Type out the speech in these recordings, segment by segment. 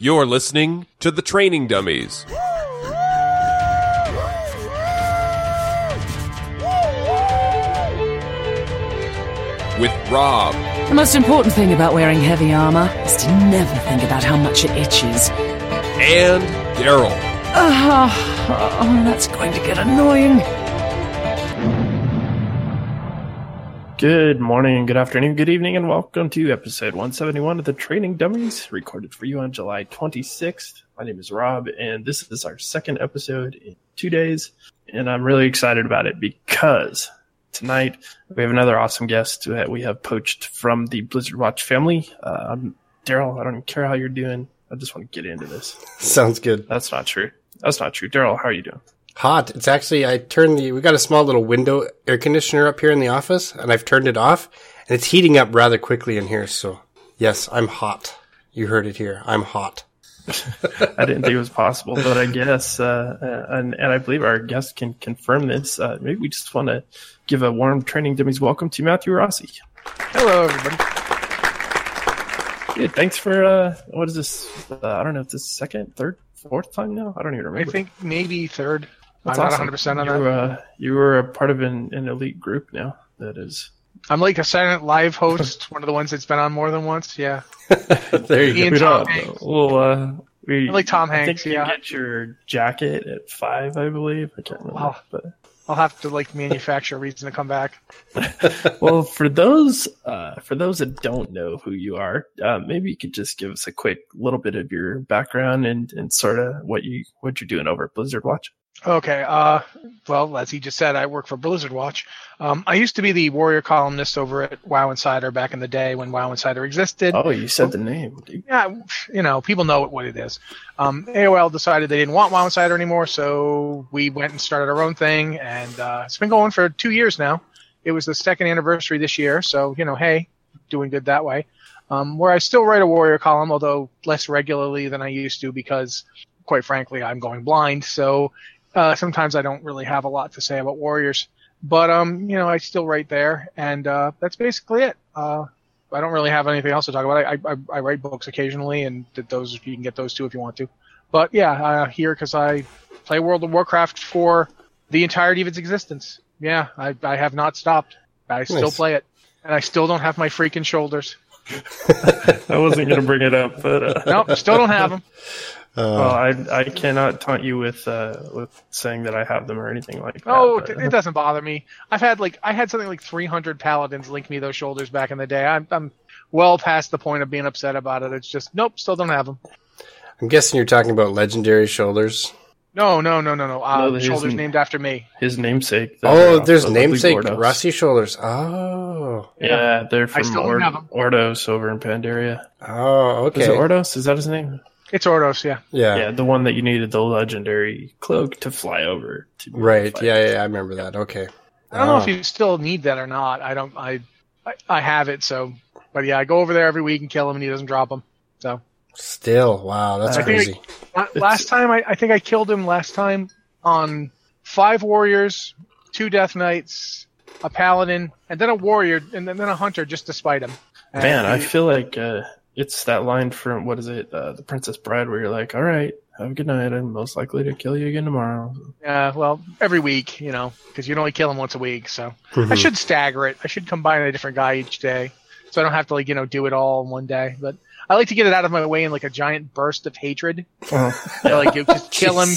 You're listening to The Training Dummies. With Rob. The most important thing about wearing heavy armor is to never think about how much it itches. And Daryl. That's going to get annoying. Good morning, good afternoon, good evening, and welcome to episode 171 of The Training Dummies, recorded for you on July 26th. My name is Rob, and this is our second episode in 2 days, and I'm really excited about it because tonight we have another awesome guest that we have poached from the Blizzard Watch family. Daryl, I don't even care how you're doing. I just want to get into this. Sounds good. That's not true. Daryl, how are you doing? Hot. It's actually, we got a small little window air conditioner up here in the office, and I've turned it off, and it's heating up rather quickly in here, so yes, I'm hot. You heard it here. I'm hot. I didn't think it was possible, but I guess, and I believe our guest can confirm this. Maybe we just want to give a warm Training Dummies welcome to Matthew Rossi. Hello, everybody. Good. Thanks for, what is this? I don't know if this is second, third, fourth time now? I don't even remember. I think maybe third. That's I'm awesome. not 100% on that. You were a part of an elite group now. That is. I'm like a silent live host, one of the ones that's been on more than once. Yeah. There you Ian go. Tom Hanks. Well, I like Tom I Hanks. think you Yeah. get your jacket at 5, I believe. I can't remember. Wow. But I'll have to manufacture a reason to come back. well, for those that don't know who you are, maybe you could just give us a quick little bit of your background and sort of what you're doing over at Blizzard Watch. Okay. Well, as he just said, I work for Blizzard Watch. I used to be the Warrior columnist over at WoW Insider back in the day when WoW Insider existed. Oh, you said the name, dude. Yeah, people know what it is. AOL decided they didn't want WoW Insider anymore, so we went and started our own thing, and it's been going for 2 years now. It was the second anniversary this year, so, hey, doing good that way. Where I still write a Warrior column, although less regularly than I used to because, quite frankly, I'm going blind, so sometimes I don't really have a lot to say about Warriors. But, I still write there, and that's basically it. I don't really have anything else to talk about. I write books occasionally, and you can get those too if you want to. But yeah, here because I play World of Warcraft for the entirety of its existence. Yeah, I have not stopped. I still play it, and I still don't have my freaking shoulders. I wasn't going to bring it up, but nope, still don't have them. I cannot taunt you with saying that I have them or anything like that. Oh, it doesn't bother me. I had something like 300 paladins link me those shoulders back in the day. I'm well past the point of being upset about it. It's just nope, still don't have them. I'm guessing you're talking about legendary shoulders. No. His Shoulders named after me. His namesake. There's namesake Ordos. Rossi shoulders. Oh. Yeah, they're from still don't have them. Ordos over in Pandaria. Oh, okay. Is it Ordos? Is that his name? It's Ordos, yeah. Yeah, the one that you needed the legendary cloak to fly over. Right, yeah, I remember that. Okay. I don't know if you still need that or not. I have it, so. But yeah, I go over there every week and kill him, and he doesn't drop them. So. Still, wow, that's crazy. Last time, I think I killed him last time on 5 warriors, 2 death knights, a paladin, and then a warrior, and then a hunter just to spite him. Man, I feel like it's that line from, what is it, The Princess Bride, where you're like, all right, have a good night, I'm most likely to kill you again tomorrow. Yeah, well, every week, because you'd only kill him once a week, so. I should stagger it. I should combine a different guy each day, so I don't have to, do it all in one day, but I like to get it out of my way in like a giant burst of hatred. Just kill him.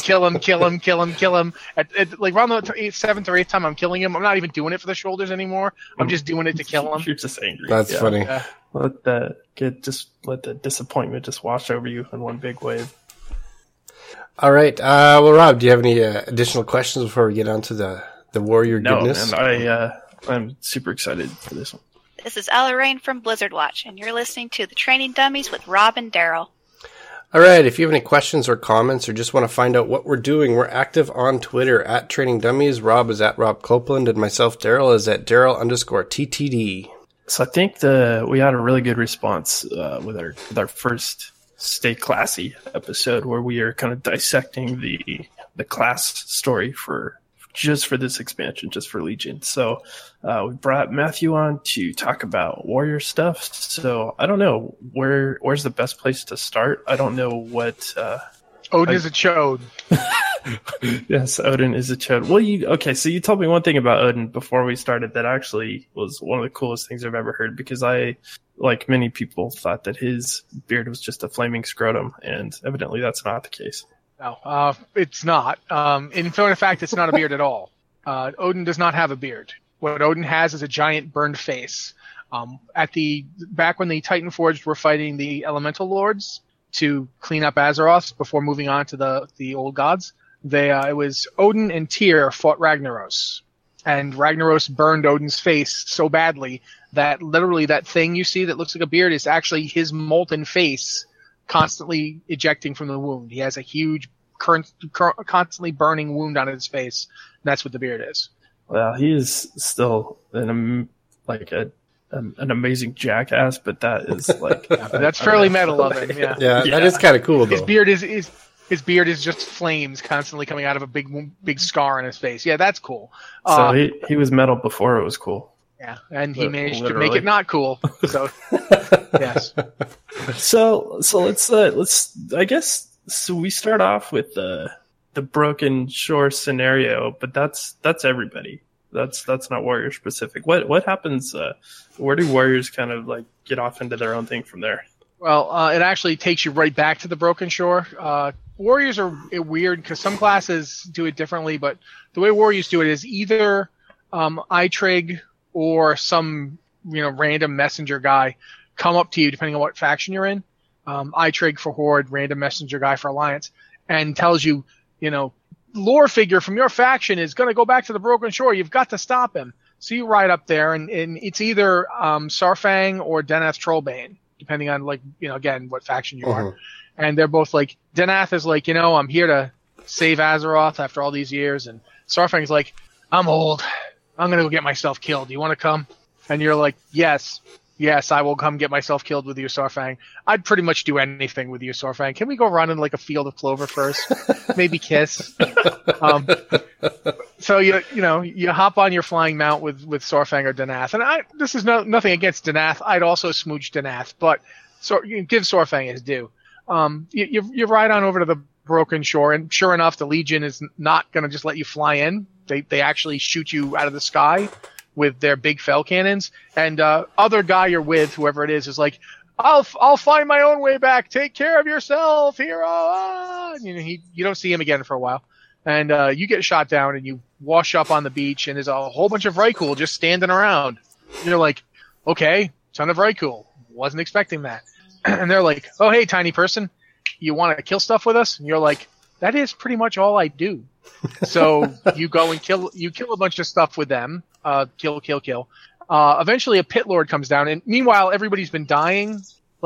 Like around the 7th or 8th time I'm killing him, I'm not even doing it for the shoulders anymore. I'm just doing it to kill him. You're just angry. That's funny. Yeah. Let the disappointment just wash over you in one big wave. All right. Well, Rob, do you have any additional questions before we get on to the warrior goodness? No, and I'm super excited for this one. This is Ella Rain from Blizzard Watch, and you're listening to The Training Dummies with Rob and Daryl. All right, if you have any questions or comments or just want to find out what we're doing, we're active on Twitter at Training Dummies. Rob is at Rob Copeland, and myself, Daryl, is at Daryl_TTD. So I think we had a really good response with our first Stay Classy episode, where we are kind of dissecting the class story for just for this expansion, just for Legion. So we brought Matthew on to talk about warrior stuff. So I don't know where's the best place to start. I don't know what. Odin is a chode. Yes, Odin is a chode. Well, so you told me one thing about Odin before we started that actually was one of the coolest things I've ever heard, because I, like many people, thought that his beard was just a flaming scrotum, and evidently that's not the case. No, it's not. In fact, it's not a beard at all. Odin does not have a beard. What Odin has is a giant burned face. Back when the Titan Forged were fighting the Elemental Lords to clean up Azeroth before moving on to the old gods, it was Odin and Tyr fought Ragnaros, and Ragnaros burned Odin's face so badly that literally that thing you see that looks like a beard is actually his molten face constantly ejecting from the wound. He has a huge, constantly burning wound on his face. And that's what the beard is. Well, he is still an amazing jackass, but that is like that's fairly metal of him. Yeah, that is kind of cool though. His beard is just flames constantly coming out of a big scar on his face. Yeah, that's cool. So he was metal before it was cool. Yeah, and he managed to make it not cool. So yes. So let's I guess we start off with the Broken Shore scenario, but that's everybody. That's not warrior specific. What happens? Where do warriors kind of like get off into their own thing from there? Well, it actually takes you right back to the Broken Shore. Warriors are weird because some classes do it differently, but the way warriors do it is either Eitrig or some random messenger guy come up to you, depending on what faction you're in. Eitrig for Horde, random messenger guy for Alliance, and tells you, lore figure from your faction is going to go back to the Broken Shore. You've got to stop him. So you ride up there, and it's either Saurfang or Denath Trollbane, depending on again what faction you are. And they're both like, Denath is like, I'm here to save Azeroth after all these years, and Saurfang's like, I'm old. I'm going to go get myself killed. Do you want to come? And you're like, yes, I will come get myself killed with you, Saurfang. I'd pretty much do anything with you, Saurfang. Can we go run in like a field of clover first? Maybe kiss. So you hop on your flying mount with Saurfang or Denath. And this is nothing against Denath. I'd also smooch Denath, but you give Saurfang his due. You ride on over to the Broken Shore, and sure enough, the Legion is not going to just let you fly in. They actually shoot you out of the sky with their big fell cannons. And other guy you're with, whoever it is like, I'll find my own way back. Take care of yourself, hero. You don't see him again for a while. And you get shot down, and you wash up on the beach, and there's a whole bunch of Vrykul just standing around. You're like, okay, ton of Vrykul. Wasn't expecting that. And they're like, oh, hey, tiny person, you want to kill stuff with us? And you're like, that is pretty much all I do. So you go and kill a bunch of stuff with them. Kill. Eventually a pit lord comes down, and meanwhile everybody's been dying.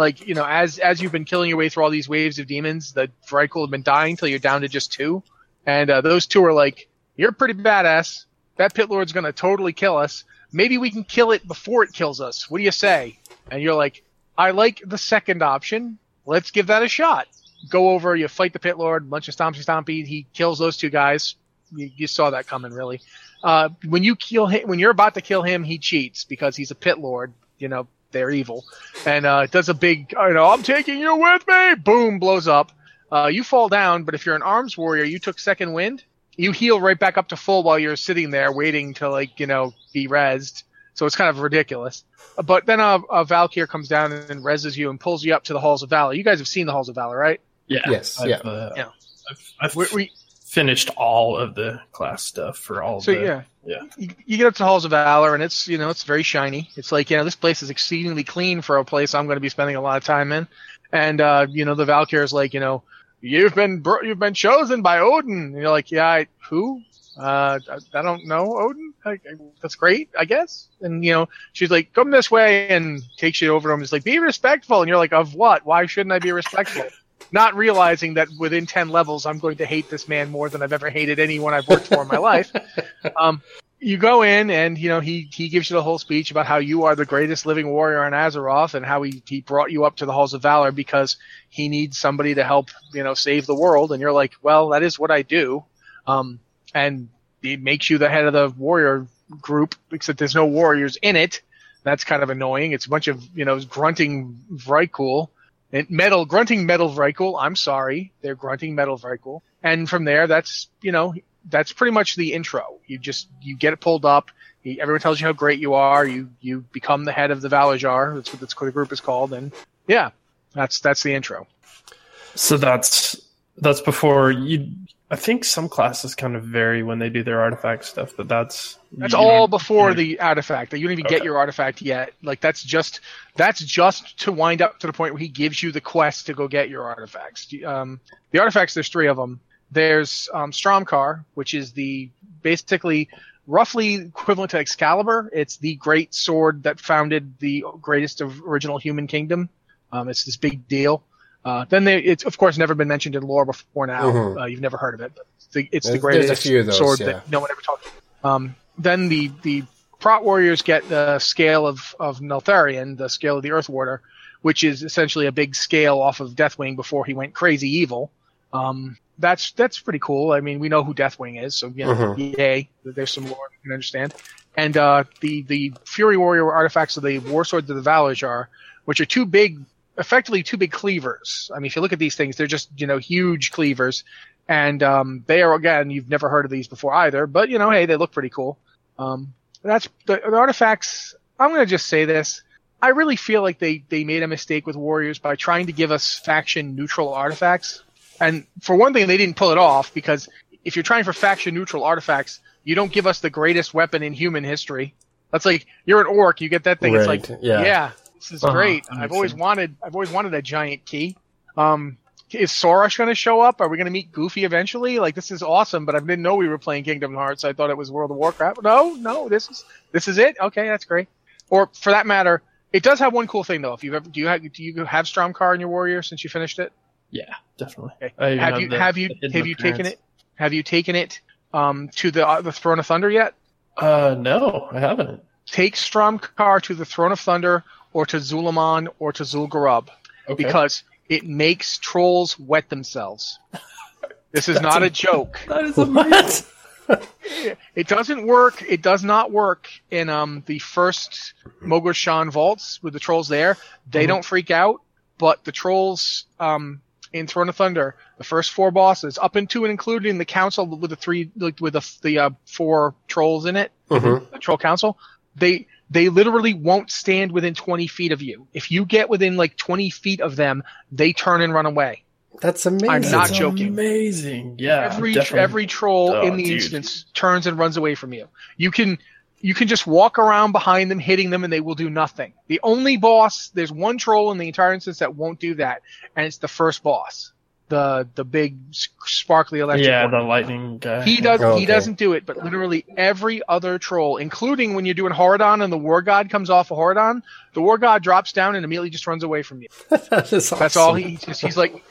As you've been killing your way through all these waves of demons, the Vrykul have been dying till you're down to just 2. And those 2 are like, you're pretty badass. That pit lord's gonna totally kill us. Maybe we can kill it before it kills us. What do you say? And you're like, I like the second option. Let's give that a shot. Go over, you fight the pit lord, bunch of stompy. He kills those 2 guys. You saw that coming, really. When you kill him, when you're about to kill him, he cheats because he's a pit lord. They're evil, and does a big, I'm taking you with me. Boom, blows up. You fall down, but if you're an arms warrior, you took second wind. You heal right back up to full while you're sitting there waiting to be rezzed. So it's kind of ridiculous. But then a Valkyr comes down and rezzes you and pulls you up to the Halls of Valor. You guys have seen the Halls of Valor, right? Yeah. Yes. I've finished all of the class stuff for all. You get up to the Halls of Valor, and it's it's very shiny. It's like this place is exceedingly clean for a place I'm going to be spending a lot of time in. And the Valkyr is like, you've been chosen by Odin. And you're like, yeah, who? I don't know Odin. That's great, I guess. And she's like, come this way, and takes you over to him. He's like, be respectful. And you're like, of what? Why shouldn't I be respectful? Not realizing that within 10 levels, I'm going to hate this man more than I've ever hated anyone I've worked for in my life. You go in, and he gives you the whole speech about how you are the greatest living warrior on Azeroth, and how he brought you up to the Halls of Valor because he needs somebody to help save the world. And you're like, well, that is what I do. And it makes you the head of the warrior group, except there's no warriors in it. That's kind of annoying. It's a bunch of, grunting Vrykul. Grunting metal Vrykul. I'm sorry. They're grunting metal Vrykul. And from there, that's pretty much the intro. You get it pulled up. Everyone tells you how great you are. You become the head of the Valajar. That's what the group is called. And yeah, that's the intro. So that's before you. I think some classes kind of vary when they do their artifact stuff, but that's all before the artifact. You don't even get your artifact yet. Like that's just to wind up to the point where he gives you the quest to go get your artifacts. The artifacts, there's 3 of them. There's Stromkar, which is the basically roughly equivalent to Excalibur. It's the great sword that founded the greatest of original human kingdom. It's this big deal. Then it's of course never been mentioned in lore before now. Mm-hmm. You've never heard of it. But it's the greatest sword that no one ever talked about. Then the Prot warriors get the scale of Neltharion, the scale of the Earth Warder, which is essentially a big scale off of Deathwing before he went crazy evil. That's pretty cool. I mean, we know who Deathwing is, so yay. There's some lore you can understand. And the Fury Warrior artifacts of the War Swords of the Valajar, which are effectively two big cleavers. I mean, if you look at these things, they're just, huge cleavers. And they are, again, you've never heard of these before either, but, hey, they look pretty cool. That's the artifacts. I'm going to just say this. I really feel like they made a mistake with Warriors by trying to give us faction neutral artifacts. And for one thing, they didn't pull it off, because if you're trying for faction neutral artifacts, you don't give us the greatest weapon in human history. That's like, you're an orc, you get that thing. Right. It's like, yeah, this is great. I've always wanted a giant key. Is Sorash going to show up? Are we going to meet Goofy eventually? Like, this is awesome, but I didn't know we were playing Kingdom Hearts. I thought it was World of Warcraft. No, this is it. Okay, that's great. Or for that matter, it does have one cool thing though. If you do you have Stromkar in your warrior since you finished it? Yeah, definitely. Okay. Have you taken it? Have you taken it to the Throne of Thunder yet? No, I haven't. Take Stromkar to the Throne of Thunder, or to Zulaman, or to Zul'Gurub, because it makes trolls wet themselves. This is not a joke. That is amazing. It doesn't work. It does not work in the first Mogor Shan vaults with the trolls there. They don't freak out, but the trolls in Throne of Thunder, the first 4 bosses, up into and including the council with the 4 trolls in it, the troll council, they literally won't stand within 20 feet of you. If you get within like 20 feet of them, they turn and run away. That's amazing. I'm not joking. Amazing. Yeah. Every troll in the instance turns and runs away from you. You can just walk around behind them, hitting them, and they will do nothing. The only boss, there's one troll in the entire instance that won't do that, and it's the first boss. The big sparkly electric one. The lightning guy. He doesn't do it, but literally every other troll, including when you're doing Horadon and the War God comes off of Horadon, the War God drops down and immediately just runs away from you. That is awesome. That's all he's like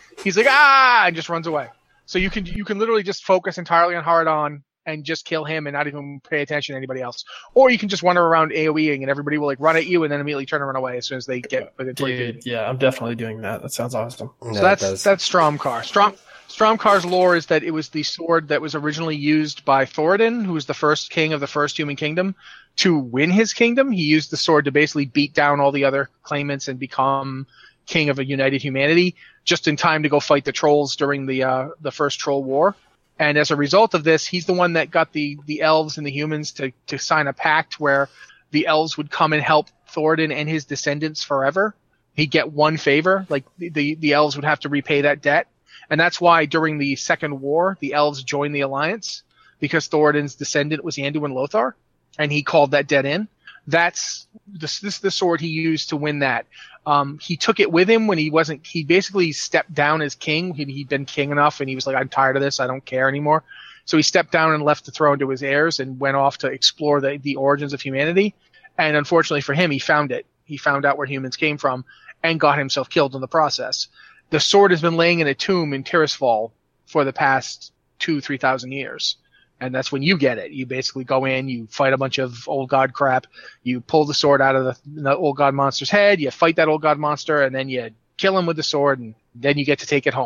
and just runs away. So you can literally just focus entirely on Horadon and just kill him and not even pay attention to anybody else. Or you can just wander around AoEing and everybody will like run at you and then immediately turn and run away as soon as they get within 20 feet. Yeah, I'm definitely doing that. That sounds awesome. So that's Stromkar. Stromkar's lore is that it was the sword that was originally used by Thoradin, who was the first king of the first human kingdom, to win his kingdom. He used the sword to basically beat down all the other claimants and become king of a united humanity, just in time to go fight the trolls during the first troll war. And as a result of this, he's the one that got the elves and the humans to sign a pact where the elves would come and help Thoradin and his descendants forever. He'd get one favor, like the elves would have to repay that debt. And that's why during the Second War, the elves joined the alliance, because Thoradin's descendant was Anduin Lothar, and he called that debt in. That's the sword he used to win that. He took it with him when he basically stepped down as king. He'd been king enough and he was like, I'm tired of this. I don't care anymore. So he stepped down and left the throne to his heirs and went off to explore the origins of humanity. And unfortunately for him, he found it. He found out where humans came from and got himself killed in the process. The sword has been laying in a tomb in Tirisfal for the past 2,000-3,000 years. And that's when you get it. You basically go in, you fight a bunch of old god crap, you pull the sword out of the old god monster's head, you fight that old god monster, and then you kill him with the sword, and then you get to take it home.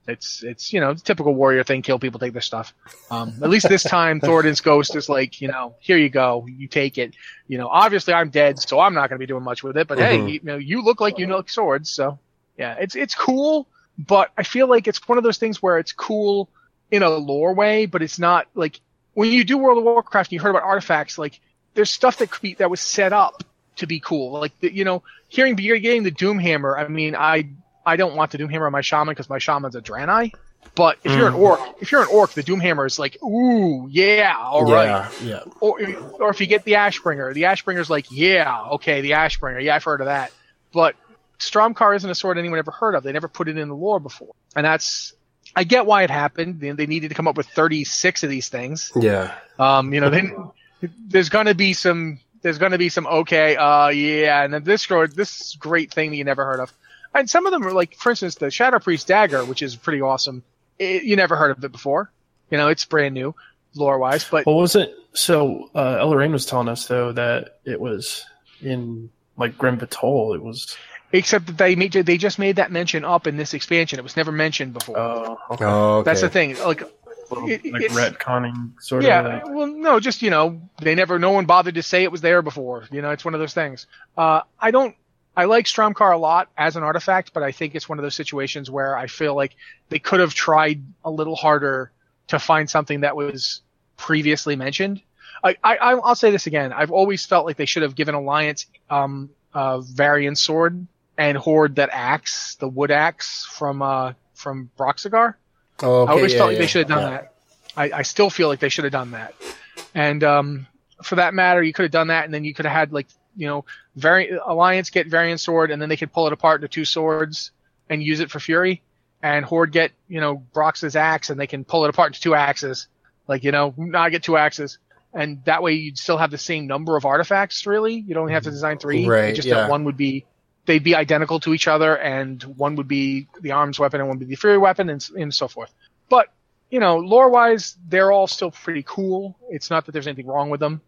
It's the typical warrior thing, kill people, take their stuff. At least this time, Thoradin's ghost is like, here you go, you take it. Obviously I'm dead, so I'm not going to be doing much with it. But hey, you look like you know swords, so yeah, it's cool. But I feel like it's one of those things where it's cool in a lore way, but it's not like when you do World of Warcraft and you heard about artifacts, like there's stuff that was set up to be cool. Like getting the Doomhammer. I mean, I don't want the Doomhammer on my shaman because my shaman's a Draenei. But if you're an orc, the Doomhammer is like, ooh, yeah, all right. Yeah. Or if you get the Ashbringer's like, yeah, okay, the Ashbringer, yeah, I've heard of that. But Stromkar isn't a sword anyone ever heard of. They never put it in the lore before, and I get why it happened. They needed to come up with 36 of these things. Yeah. There's gonna be some okay, yeah, and then this great thing that you never heard of. And some of them are like, for instance, the Shadow Priest Dagger, which is pretty awesome. You never heard of it before. It's brand new, lore-wise. But what was it? So Elrain was telling us though that it was in like Grim Patrol. It was, except that they just made that mention up in this expansion. It was never mentioned before. Oh, okay. That's the thing. Like it's retconning sort of. Yeah. Well, no, just no one bothered to say it was there before. It's one of those things. I like Stromkar a lot as an artifact, but I think it's one of those situations where I feel like they could have tried a little harder to find something that was previously mentioned. I'll say this again. I've always felt like they should have given Alliance Varian sword and Horde that axe, the wood axe from Broxigar. Oh, okay, I always felt like they should have done that. I still feel like they should have done that. And for that matter, you could have done that, and then you could have had Alliance get Varian sword, and then they could pull it apart into two swords and use it for Fury, and Horde get Brox's axe, and they can pull it apart into two axes. I get two axes, and that way you'd still have the same number of artifacts. Really, you'd only have to design 3. Right. Just yeah. that one would be they'd be identical to each other, and one would be the arms weapon, and one would be the Fury weapon, and so forth. But lore-wise, they're all still pretty cool. It's not that there's anything wrong with them.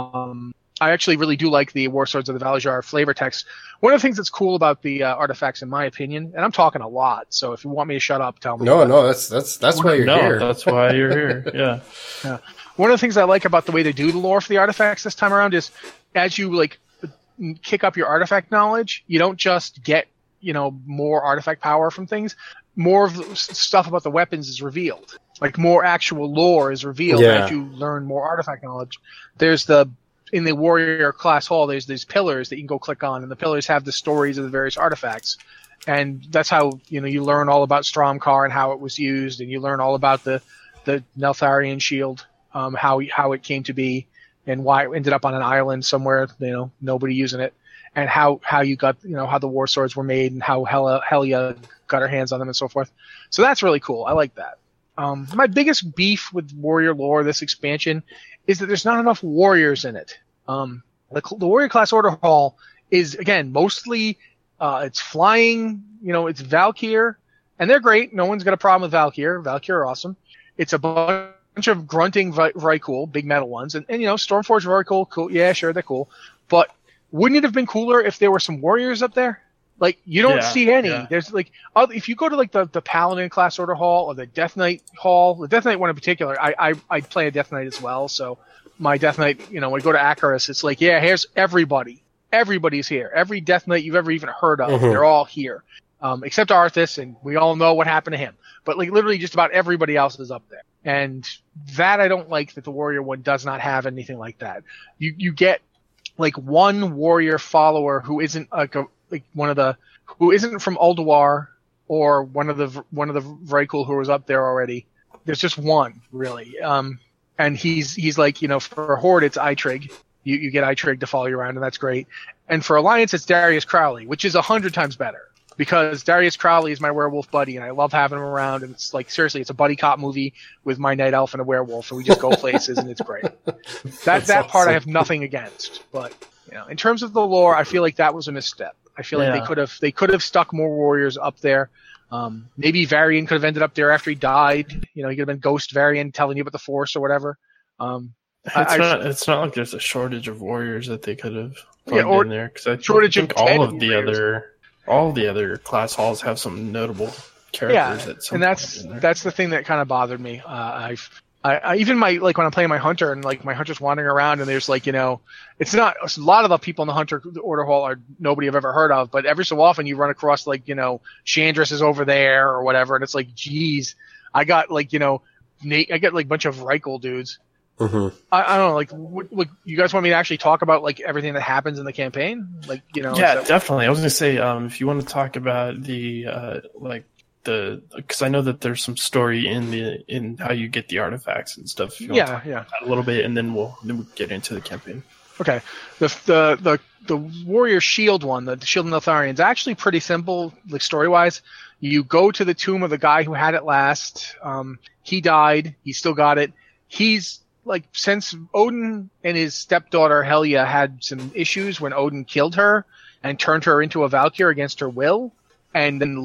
I actually really do like the War Swords of the Valarjar flavor text. One of the things that's cool about the artifacts, in my opinion, and I'm talking a lot, so if you want me to shut up, tell me. No, that's why you're here. That's why you're here. Yeah. One of the things I like about the way they do the lore for the artifacts this time around is, as you kick up your artifact knowledge, you don't just get more artifact power from things. More of the stuff about the weapons is revealed. More actual lore is revealed as you learn more artifact knowledge. There's in the warrior class hall, there's these pillars that you can go click on, and the pillars have the stories of the various artifacts. And that's how, you learn all about Stromkar and how it was used, and you learn all about the Neltharion shield, how it came to be, and why it ended up on an island somewhere, nobody using it, and how you got, how the war swords were made, and how Helia got her hands on them and so forth. So that's really cool. I like that. My biggest beef with warrior lore this expansion is that there's not enough warriors in it. The warrior class order hall is, again, mostly it's flying, it's Valkyr, and they're great. No one's got a problem with Valkyr. Valkyr are awesome. It's a bunch of grunting Vrykul, big metal ones, and Stormforged Vrykul, cool. Yeah, sure, they're cool. But wouldn't it have been cooler if there were some warriors up there? You don't see any. Yeah. There's if you go to the Paladin class order hall or the Death Knight hall, the Death Knight one in particular, I play a Death Knight as well. So my Death Knight, when I go to Akaris, it's here's everybody. Everybody's here. Every Death Knight you've ever even heard of, they're all here. Except Arthas, and we all know what happened to him. But literally just about everybody else is up there. And that I don't like, that the Warrior one does not have anything like that. You get one warrior follower who isn't who isn't from Ulduar or one of the Vrykul who was up there already. There's just one, really. And he's for Horde it's Eitrig. You get Eitrig to follow you around, and that's great. And for Alliance it's Darius Crowley, which is 100 times better, because Darius Crowley is my werewolf buddy, and I love having him around. And it's seriously, it's a buddy cop movie with my night elf and a werewolf, and we just go places, and it's great. That part awesome. I have nothing against, but in terms of the lore, I feel like that was a misstep. I feel like they could have stuck more warriors up there. Maybe Varian could have ended up there after he died. He could have been Ghost Varian telling you about the Force or whatever. It's not like there's a shortage of warriors that they could have plugged in there, because I think all of the other class halls have some notable characters. At some and that's the thing that kind of bothered me. I even when I'm playing my hunter and like my hunter's wandering around and there's like, it's not a lot of the people in the hunter order hall are nobody I've ever heard of, but every so often you run across like, Chandris is over there or whatever. And it's like, geez, I got like, Nate, I got like a bunch of Reichel dudes. Mm-hmm. I don't know, like, you guys want me to actually talk about like everything that happens in the campaign? Like, Yeah, definitely. I was going to say, if you want to talk about the, because I know that there's some story in how you get the artifacts and stuff. If you want to talk about that a little bit, and then we'll get into the campaign. Okay. The warrior shield one, the shield of Neltharion, is actually pretty simple, like story-wise. You go to the tomb of the guy who had it last. He died. He still got it. He's like, since Odin and his stepdaughter Helya had some issues when Odin killed her and turned her into a Valkyr against her will, and then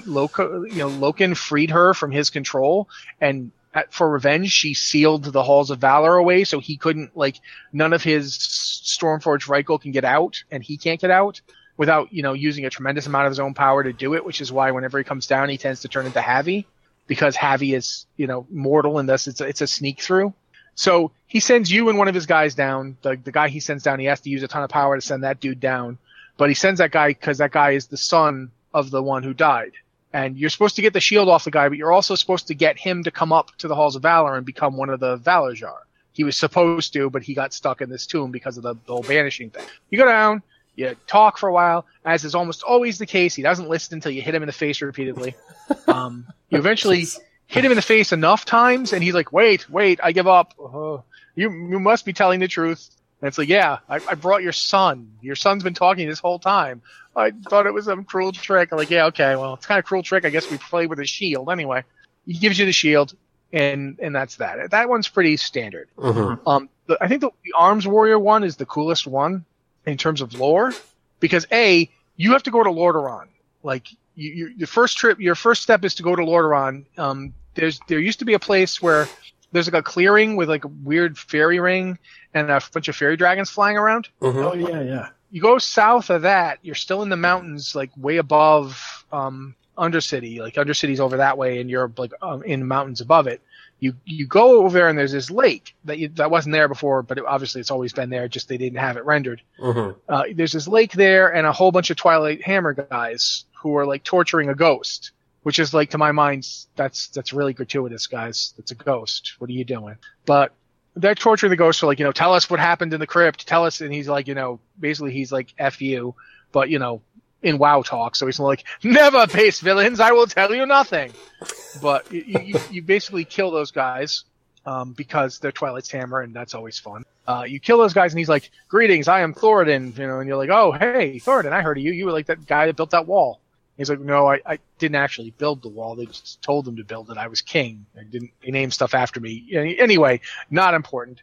Loken freed her from his control, and for revenge, she sealed the Halls of Valor away, so he couldn't, like, none of his Stormforged Reichel can get out, and he can't get out without, using a tremendous amount of his own power to do it, which is why whenever he comes down, he tends to turn into Havi, because Havi is, mortal, and thus it's a sneak through. So he sends you and one of his guys down. The guy he sends down, he has to use a ton of power to send that dude down, but he sends that guy because that guy is the son of the one who died. And you're supposed to get the shield off the guy, but you're also supposed to get him to come up to the Halls of Valor and become one of the Valorjar. He was supposed to, but he got stuck in this tomb because of the whole banishing thing. You go down, you talk for a while, as is almost always the case. He doesn't listen until you hit him in the face repeatedly. You eventually hit him in the face enough times, and he's like, wait, I give up. You must be telling the truth. And it's like, yeah, I brought your son. Your son's been talking this whole time. I thought it was some cruel trick. I'm like, yeah, okay, well, it's kind of cruel trick. I guess we play with a shield anyway. He gives you the shield, and that's that. That one's pretty standard. Mm-hmm. I think the Arms Warrior one is the coolest one in terms of lore, because you have to go to Lordaeron. Like, your first step is to go to Lordaeron. There used to be a place where there's like a clearing with like a weird fairy ring and a bunch of fairy dragons flying around. Mm-hmm. Oh yeah. You go south of that, you're still in the mountains, like way above Undercity. Like Undercity's over that way, and you're like in the mountains above it. You go over there, and there's this lake that wasn't there before, but obviously it's always been there. Just they didn't have it rendered. Mm-hmm. There's this lake there, and a whole bunch of Twilight Hammer guys who are like torturing a ghost, which is like, to my mind, that's really gratuitous, guys. It's a ghost. What are you doing? But they're torturing the ghost for like, tell us what happened in the crypt. Tell us. And he's like, basically he's like, F you, but in WoW talk. So he's like, never, base villains. I will tell you nothing. But you basically kill those guys, because they're Twilight's Hammer, and that's always fun. You kill those guys, and he's like, greetings, I am Thoradin, and you're like, oh, hey, Thoradin, I heard of you. You were like that guy that built that wall. He's like, no, I didn't actually build the wall. They just told him to build it. I was king. They named stuff after me. Anyway, not important.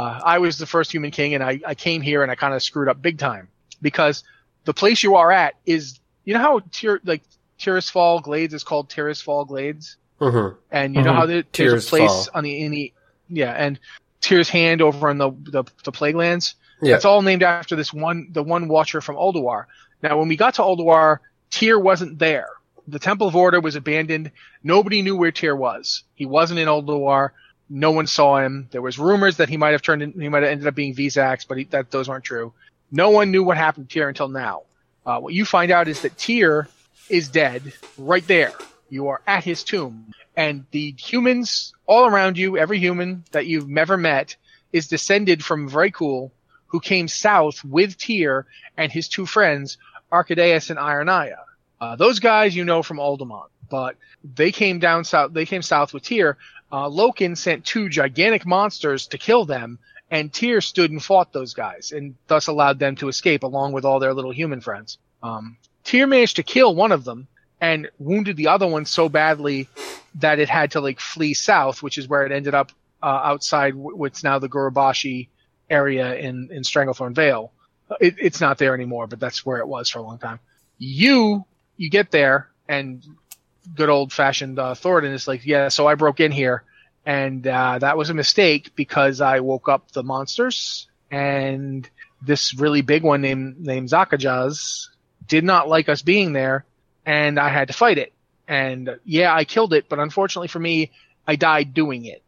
I was the first human king, and I came here, and I kind of screwed up big time, because the place you are at is, how Tirisfal Glades is called Tirisfal Glades? Mm-hmm. And you know how there's a place on and Tyr's Hand over on the Plaguelands? Yeah. That's all named after the one watcher from Ulduar. Now, when we got to Ulduar, Tyr wasn't there. The Temple of Order was abandoned. Nobody knew where Tyr was. He wasn't in Ulduar. No one saw him. There was rumors that he might have ended up being Vizax, but those aren't true. No one knew what happened to Tyr until now. What you find out is that Tyr is dead right there. You are at his tomb. And the humans all around you, every human that you've never met, is descended from Vrykul, who came south with Tyr and his two friends, Arcadeus and Ironaya. Those guys you know from Alderaan, but they came down south. They came south with Tyr. Loken sent two gigantic monsters to kill them, and Tyr stood and fought those guys, and thus allowed them to escape along with all their little human friends. Tyr managed to kill one of them and wounded the other one so badly that it had to flee south, which is where it ended up outside what's now the Gurubashi area in Stranglethorn Vale. It's not there anymore, but that's where it was for a long time. You get there, and good old-fashioned Thoradin is like, yeah, so I broke in here, and that was a mistake because I woke up the monsters, and this really big one named Zakajaz did not like us being there, and I had to fight it. And yeah, I killed it, but unfortunately for me, I died doing it.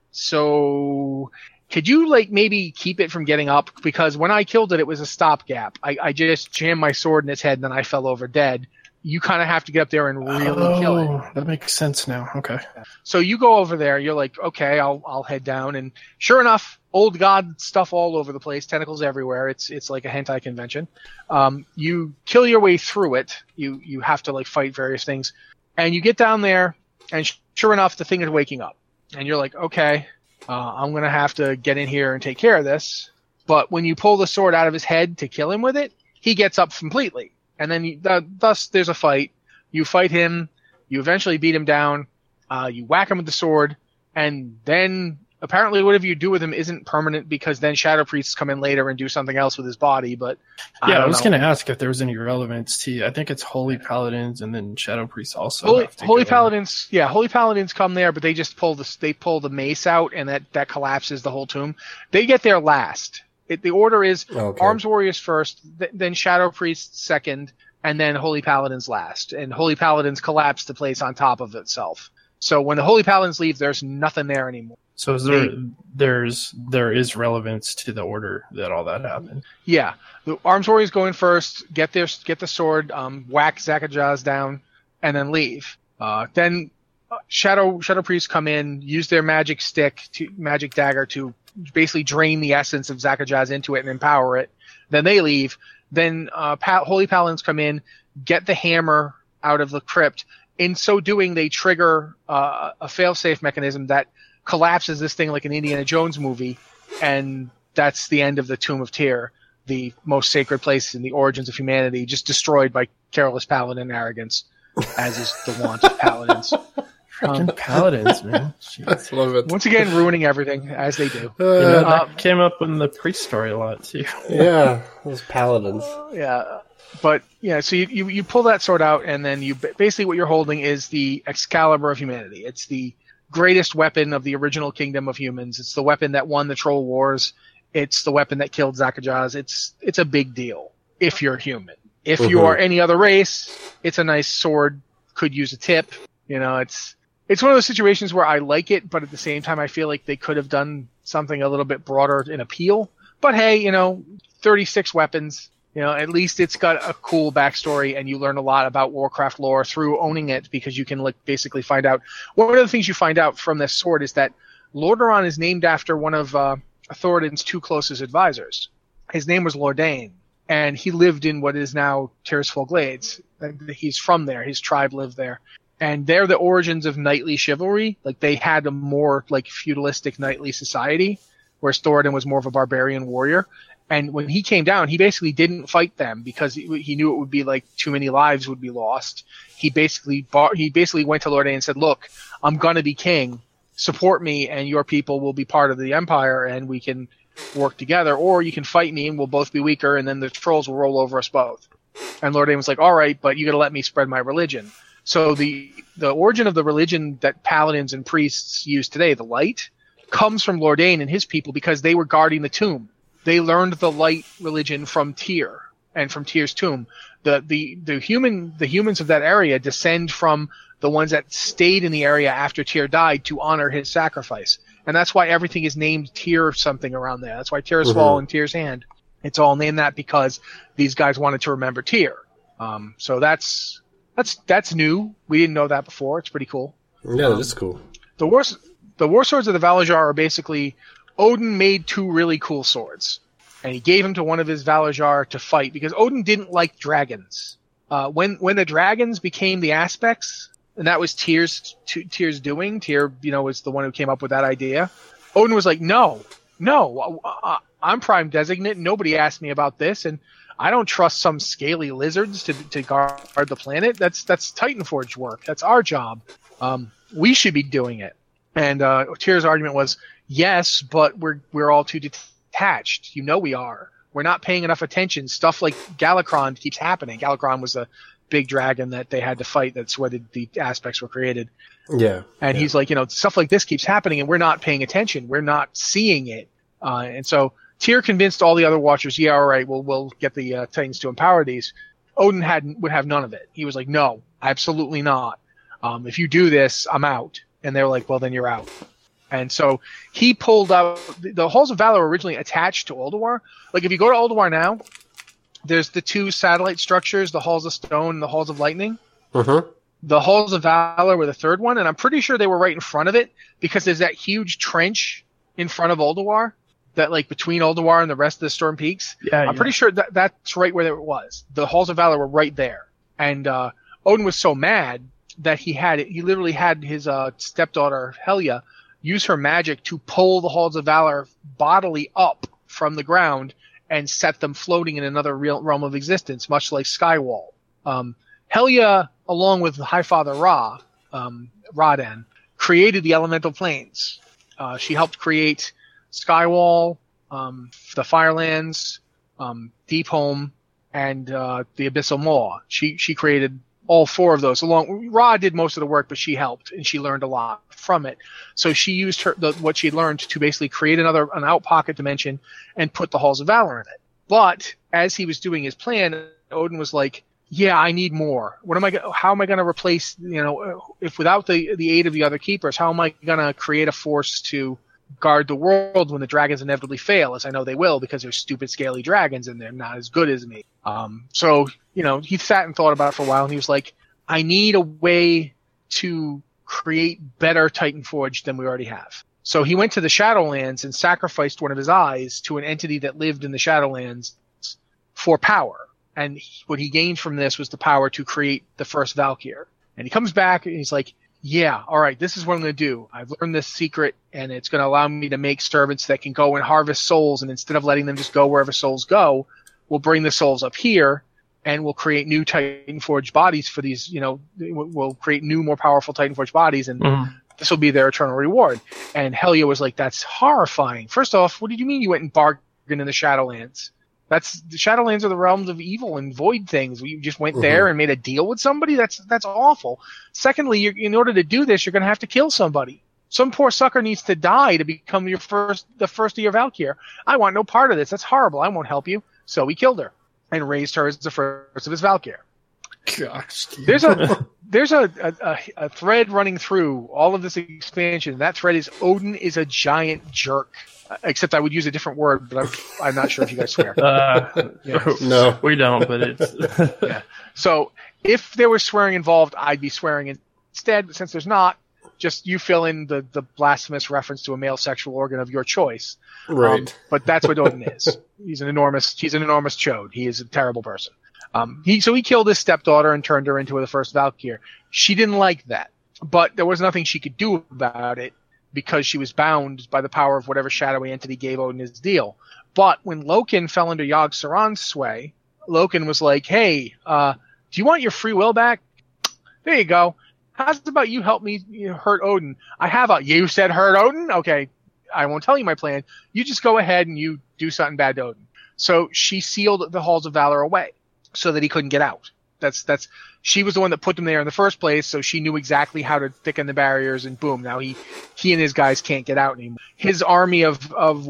So could you maybe keep it from getting up? Because when I killed it, it was a stopgap. I just jammed my sword in its head and then I fell over dead. You kind of have to get up there and really kill it. That makes sense now. Okay. So you go over there. You're like, okay, I'll head down. And sure enough, old god stuff all over the place, tentacles everywhere. It's like a hentai convention. You kill your way through it. You have to fight various things, and you get down there, and sure enough, the thing is waking up, and you're like, okay, I'm gonna have to get in here and take care of this. But when you pull the sword out of his head to kill him with it, he gets up completely. And then thus there's a fight. You fight him. You eventually beat him down. You whack him with the sword. And then apparently whatever you do with him isn't permanent because then Shadow Priests come in later and do something else with his body. But I was going to ask if there was any relevance to, I think it's Holy Paladins and then Shadow Priests also. Holy Paladins, yeah, Holy Paladins come there, but they just pull the mace out and that collapses the whole tomb. They get there last. The order is Arms Warriors first, then Shadow Priests second, and then Holy Paladins last. And Holy Paladins collapse the place on top of itself. So when the Holy Paladins leave, there's nothing there anymore. So there is relevance to the order that all that happened. Yeah, the Arms Warriors go in first, get the sword, whack Zakajaz down, and then leave. Then Shadow Priests come in, use their magic dagger to basically drain the essence of Zakajaz into it and empower it. Then they leave. Then Holy Paladins come in, get the hammer out of the crypt. In so doing, they trigger a failsafe mechanism that collapses this thing like an Indiana Jones movie, and that's the end of the Tomb of Tyr, the most sacred place in the origins of humanity, just destroyed by careless paladin arrogance, as is the want of paladins. Freaking paladins, man. I love it. Once again, ruining everything, as they do. That came up in the priest story a lot, too. Yeah, those paladins. Yeah. But, yeah, so you pull that sword out, and then basically what you're holding is the Excalibur of humanity. It's the greatest weapon of the original kingdom of humans. It's the weapon that won the Troll Wars. It's the weapon that killed Zakajaz. It's a big deal if you're human. If you are any other race, it's a nice sword. Could use a tip. It's one of those situations where I like it, but at the same time I feel like they could have done something a little bit broader in appeal. But hey, 36 weapons. At least it's got a cool backstory, and you learn a lot about Warcraft lore through owning it, because you can basically find out. One of the things you find out from this sword is that Lordaeron is named after one of Thoradin's two closest advisors. His name was Lordain, and he lived in what is now Tirisfal Glades. He's from there. His tribe lived there. And they're the origins of knightly chivalry. They had a more feudalistic knightly society, whereas Thoradin was more of a barbarian warrior. And when he came down, he basically didn't fight them because he knew it would be too many lives would be lost. He basically went to Lordain and said, "Look, I'm gonna be king. Support me, and your people will be part of the empire, and we can work together. Or you can fight me, and we'll both be weaker, and then the trolls will roll over us both." And Lordain was like, "All right, but you got to let me spread my religion." So the origin of the religion that paladins and priests use today, the Light, comes from Lordain and his people because they were guarding the tomb. They learned the Light religion from Tyr and from Tyr's tomb. The humans of that area descend from the ones that stayed in the area after Tyr died to honor his sacrifice. And that's why everything is named Tyr something around there. That's why Tirisfal and Tyr's Hand. It's all named that because these guys wanted to remember Tyr. So that's new. We didn't know that before. It's pretty cool. Yeah, that is cool. The war swords of the Valajar are basically Odin made two really cool swords, and he gave them to one of his Valajar to fight because Odin didn't like dragons. When the dragons became the aspects, and that was Tyr's doing. Tyr, was the one who came up with that idea. Odin was like, no, I'm Prime Designate. Nobody asked me about this, and I don't trust some scaly lizards to guard the planet. That's Titanforge work. That's our job. We should be doing it. And Tyr's argument was, yes, but we're all too detached. We are. We're not paying enough attention. Stuff like Galakrond keeps happening. Galakrond was a big dragon that they had to fight. That's where the aspects were created. Yeah. And he's like, stuff like this keeps happening, and we're not paying attention. We're not seeing it. And so Tyr convinced all the other Watchers, yeah, all right, we'll get the Titans to empower these. Odin would have none of it. He was like, no, absolutely not. If you do this, I'm out. And they're like, well, then you're out. And so he pulled out the Halls of Valor were originally attached to Ulduar. Like if you go to Ulduar now, there's the 2 satellite structures, the Halls of Stone and the Halls of Lightning. Mm-hmm. The Halls of Valor were the 3rd one, and I'm pretty sure they were right in front of it because there's that huge trench in front of Ulduar, that like between Ulduar and the rest of the Storm Peaks. Yeah, I'm pretty sure that's right where it was. The Halls of Valor were right there. And Odin was so mad that he literally had his stepdaughter Helya use her magic to pull the Halls of Valor bodily up from the ground and set them floating in another real realm of existence, much like Skywall. Helya, along with Highfather Ra, Radan, created the elemental planes. She helped create Skywall, the Firelands, Deepholm, and the Abyssal Maw. She created all 4 of those. Ra did most of the work, but she helped, and she learned a lot from it. So she used what she learned to basically create an out-pocket dimension and put the Halls of Valor in it. But as he was doing his plan, Odin was like, yeah, I need more. How am I going to replace, if without the aid of the other keepers, how am I going to create a force to guard the world when the dragons inevitably fail, as I know they will, because they're stupid scaly dragons and they're not as good as me. So he sat and thought about it for a while, and he was like, I need a way to create better Titanforge than we already have. So he went to the Shadowlands and sacrificed one of his eyes to an entity that lived in the Shadowlands for power. And what he gained from this was the power to create the first Valkyr. And he comes back and he's like, yeah, all right, this is what I'm going to do. I've learned this secret, and it's going to allow me to make servants that can go and harvest souls. And instead of letting them just go wherever souls go, we'll bring the souls up here, and we'll create new Titanforge bodies for these, we'll create new, more powerful Titanforge bodies, and this will be their eternal reward. And Helya was like, that's horrifying. First off, what did you mean you went and bargained in the Shadowlands? The Shadowlands are the realms of evil and void things. You just went there and made a deal with somebody? That's awful. Secondly, in order to do this, you're going to have to kill somebody. Some poor sucker needs to die to become the first of your Valkyr. I want no part of this. That's horrible. I won't help you. So he killed her and raised her as the first of his Valkyr. Gosh, there's a thread running through all of this expansion. That thread is Odin is a giant jerk. Except I would use a different word, but I'm not sure if you guys swear. No, we don't. But it's yeah. So if there was swearing involved, I'd be swearing instead. But since there's not, just you fill in the blasphemous reference to a male sexual organ of your choice. Right. But that's what Odin is. He's an enormous chode. He is a terrible person. He killed his stepdaughter and turned her into the first Valkyr. She didn't like that, but there was nothing she could do about it, because she was bound by the power of whatever shadowy entity gave Odin his deal. But when Loken fell under Yogg-Saron's sway, Loken was like, hey, do you want your free will back? There you go. How's it about you help me hurt Odin? You said hurt Odin? Okay, I won't tell you my plan. You just go ahead and you do something bad to Odin. So she sealed the Halls of Valor away so that he couldn't get out. She was the one that put them there in the first place, so she knew exactly how to thicken the barriers, and boom, now he and his guys can't get out anymore. His army of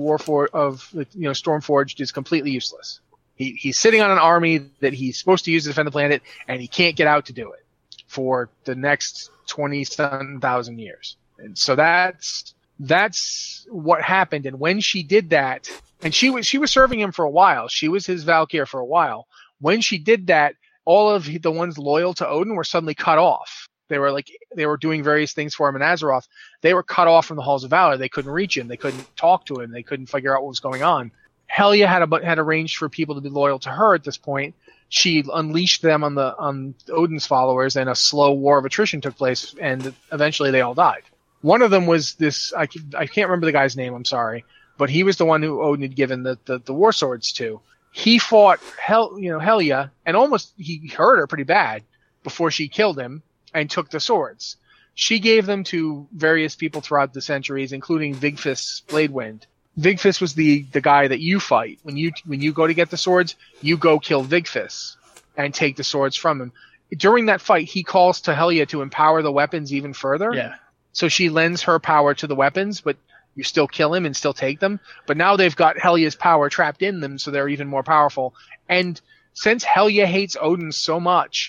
Stormforged is completely useless. He's sitting on an army that he's supposed to use to defend the planet, and he can't get out to do it for the next 20,000 years. And so that's what happened. And when she did that, and she was serving him for a while, she was his Valkyr for a while. When she did that, all of the ones loyal to Odin were suddenly cut off. They were doing various things for him in Azeroth. They were cut off from the Halls of Valor. They couldn't reach him. They couldn't talk to him. They couldn't figure out what was going on. Helya had arranged for people to be loyal to her at this point. She unleashed them on Odin's followers, and a slow war of attrition took place, and eventually they all died. One of them was this, I can't remember the guy's name, I'm sorry, but he was the one who Odin had given the war swords to. He fought Helya, and he hurt her pretty bad before she killed him and took the swords. She gave them to various people throughout the centuries, including Vigfist Bladewind. Vigfist was the guy that you fight. When you go to get the swords, you go kill Vigfist and take the swords from him. During that fight, he calls to Helya to empower the weapons even further. Yeah. So she lends her power to the weapons, but you still kill him and still take them. But now they've got Helya's power trapped in them, so they're even more powerful. And since Helya hates Odin so much,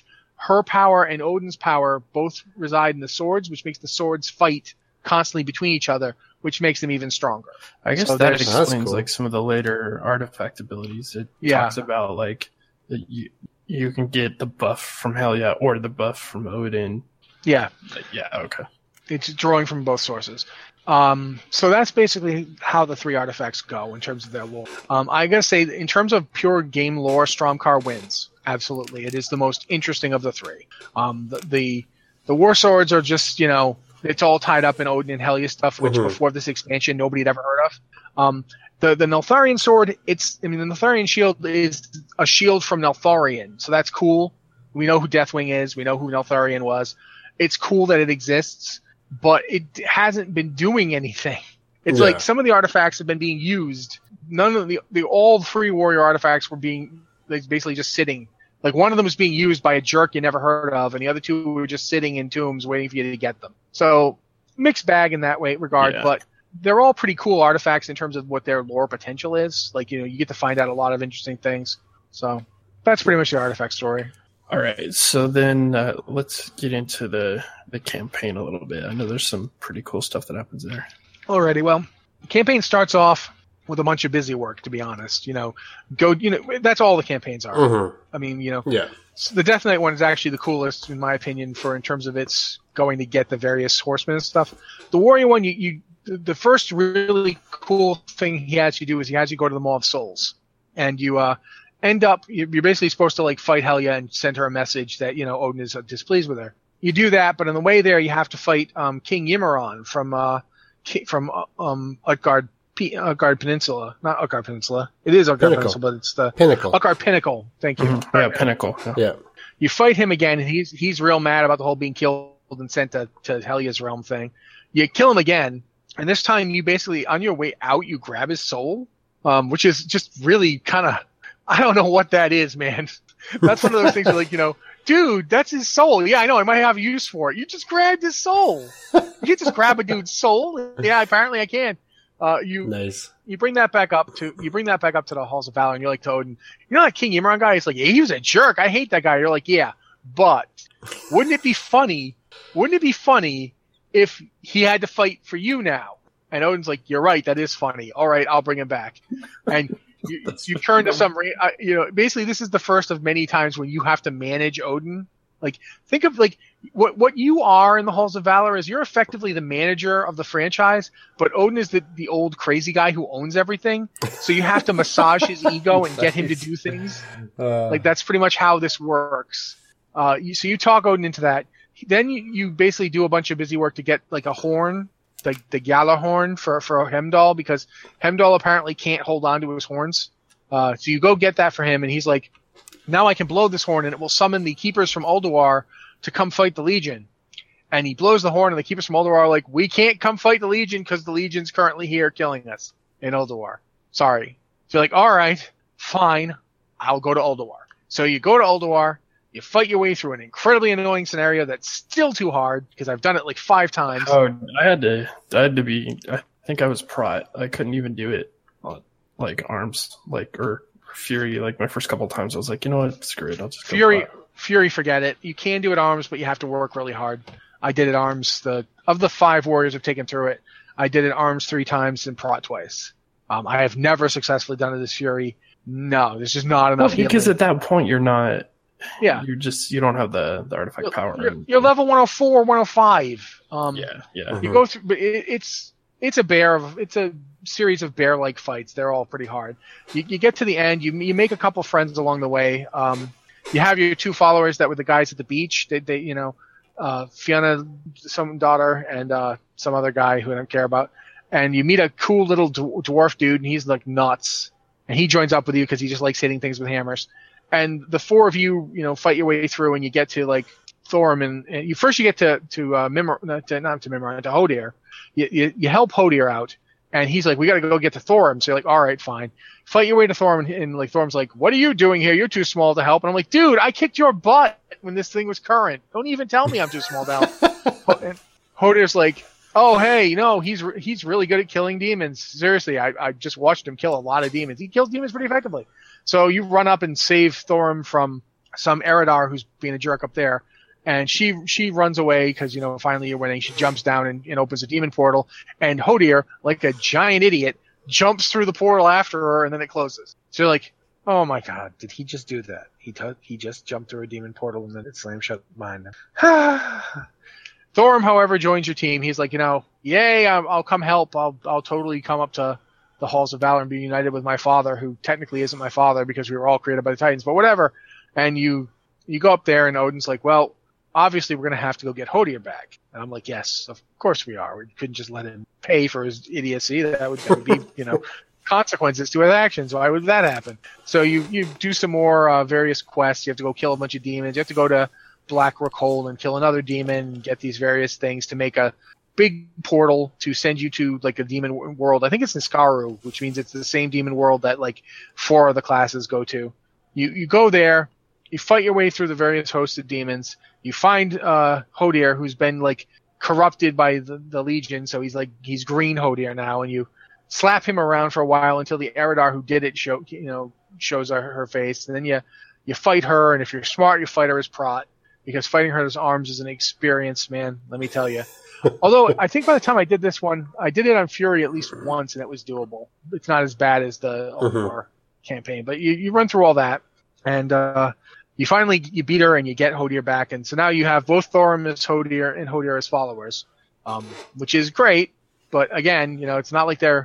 her power and Odin's power both reside in the swords, which makes the swords fight constantly between each other, which makes them even stronger. I guess So that there's- explains cool. like some of the later artifact abilities. It Yeah. talks about like that you can get the buff from Helia or the buff from Odin. Yeah, Yeah, okay. it's drawing from both sources. So that's basically how the 3 artifacts go in terms of their lore. I gotta say, in terms of pure game lore, Stromkar wins. Absolutely, it is the most interesting of the 3. The war swords are just, it's all tied up in Odin and Helia stuff, which before this expansion nobody had ever heard of. The Neltharion sword, the Neltharion shield is a shield from Neltharion, so that's cool. We know who Deathwing is. We know who Neltharion was. It's cool that it exists, but it hasn't been doing anything. It's Yeah. like some of the artifacts have been being used. None of all 3 warrior artifacts were being basically just sitting. Like one of them was being used by a jerk you never heard of, and the other 2 were just sitting in tombs waiting for you to get them. So mixed bag in that regard, Yeah. but they're all pretty cool artifacts in terms of what their lore potential is. Like, you get to find out a lot of interesting things. So that's pretty much the artifact story. All right, so then let's get into the campaign a little bit. I know there's some pretty cool stuff that happens there. Alrighty, well, the campaign starts off with a bunch of busy work, to be honest. That's all the campaigns are. Mhm. I mean, Yeah. so the Death Knight one is actually the coolest, in my opinion, in terms of its going to get the various horsemen and stuff. The Warrior one, the first really cool thing he has you do is he has you go to the Maw of Souls, and you end up you're basically supposed to like fight Helia and send her a message that Odin is displeased with her. You do that, but on the way there you have to fight King Ymmeron from Utgard Peninsula. Not Utgard Peninsula. It is Utgard Pinnacle. Peninsula, but it's the Pinnacle. Utgard Pinnacle. Thank you. Yeah, Pinnacle. Yeah. Yeah. You fight him again, and he's real mad about the whole being killed and sent to Helia's realm thing. You kill him again, and this time you basically, on your way out, you grab his soul, which is just really kind of, I don't know what that is, man. That's one of those things where, like, dude, that's his soul. Yeah, I know, I might have use for it. You just grabbed his soul. You can just grab a dude's soul? Yeah, apparently I can. Nice. You bring that back up to the Halls of Valor, and you're like to Odin, that King Ymmeron guy? He's like, yeah, he was a jerk. I hate that guy. You're like, yeah, but wouldn't it be funny if he had to fight for you now? And Odin's like, you're right. That is funny. All right, I'll bring him back. And you turn to some, basically this is the first of many times when you have to manage Odin. Like, think of like what you are in the Halls of Valor is you're effectively the manager of the franchise, but Odin is the old crazy guy who owns everything. So you have to massage his ego and get him to do things. Like, that's pretty much how this works. So you talk Odin into that. Then you basically do a bunch of busy work to get like a horn, like the Gala horn for Heimdall, because Heimdall apparently can't hold on to his horns. So you go get that for him, and he's like, now I can blow this horn, and it will summon the Keepers from Ulduar to come fight the Legion. And he blows the horn, and the Keepers from Ulduar are like, we can't come fight the Legion because the Legion's currently here killing us in Ulduar. Sorry. So you're like, all right, fine, I'll go to Ulduar. So you go to Ulduar, you fight your way through an incredibly annoying scenario that's still too hard, because I've done it like 5 times. Oh, I had to be. I think I was Prot. I couldn't even do it on, like, arms, like, or Fury. Like, my first couple times, I was like, you know what, screw it. I'll just go Fury, forget it. You can do it arms, but you have to work really hard. I did it arms. Of the 5 warriors I've taken through it, I did it arms 3 times and Prot twice. I have never successfully done it as Fury. No, there's just not enough. Because healing. at that point, you're not. Yeah. You don't have the artifact power. You're level 104, 105. Yeah. You go through, but it's a series of bear-like fights. They're all pretty hard. You get to the end. You make a couple friends along the way. You have your 2 followers that were the guys at the beach. They Fiona, some daughter, and some other guy who I don't care about. And you meet a cool little dwarf dude, and he's like nuts. And he joins up with you because he just likes hitting things with hammers. And the 4 of you, fight your way through, and you get to like Thorim, and you get to Hodir. You help Hodir out, and he's like, we got to go get to Thorim. So you're like, all right, fine. Fight your way to Thorim, and like Thorim's like, what are you doing here? You're too small to help. And I'm like, dude, I kicked your butt when this thing was current. Don't even tell me I'm too small to help. And Hodir's like, oh, hey, he's really good at killing demons. Seriously, I just watched him kill a lot of demons. He kills demons pretty effectively. So you run up and save Thorim from some Eridar who's being a jerk up there. And she runs away because, finally you're winning. She jumps down and opens a demon portal. And Hodir, like a giant idiot, jumps through the portal after her, and then it closes. So you're like, oh my god, did he just do that? He just jumped through a demon portal and then it slammed shut mine. Thorum, however, joins your team. He's like, yay, I'll come help. I'll totally come up to the Halls of Valor and be united with my father, who technically isn't my father because we were all created by the Titans, but whatever. And you go up there and Odin's like, well, obviously we're going to have to go get Hodir back. And I'm like, yes, of course we are. We couldn't just let him pay for his idiocy. That would be, consequences to his actions. Why would that happen? So you do some more various quests. You have to go kill a bunch of demons. You have to go to Black Rockhold and kill another demon and get these various things to make a big portal to send you to like a demon world. I think it's Niskaru, which means it's the same demon world that like 4 of the classes go to. You go there, you fight your way through the various hosted demons. You find Hodir, who's been like corrupted by the Legion, so he's green Hodir now, and you slap him around for a while until the Eridar who did it shows her face, and then you fight her, and if you're smart, you fight her as Prot, because fighting her as Arms is an experience, man. Let me tell you. Although I think by the time I did this one, I did it on Fury at least once, and it was doable. It's not as bad as the Ulduar campaign, but you run through all that, and you finally beat her and you get Hodir back, and so now you have both Thorum as Hodir and Hodir as followers, which is great. But again, it's not like they're.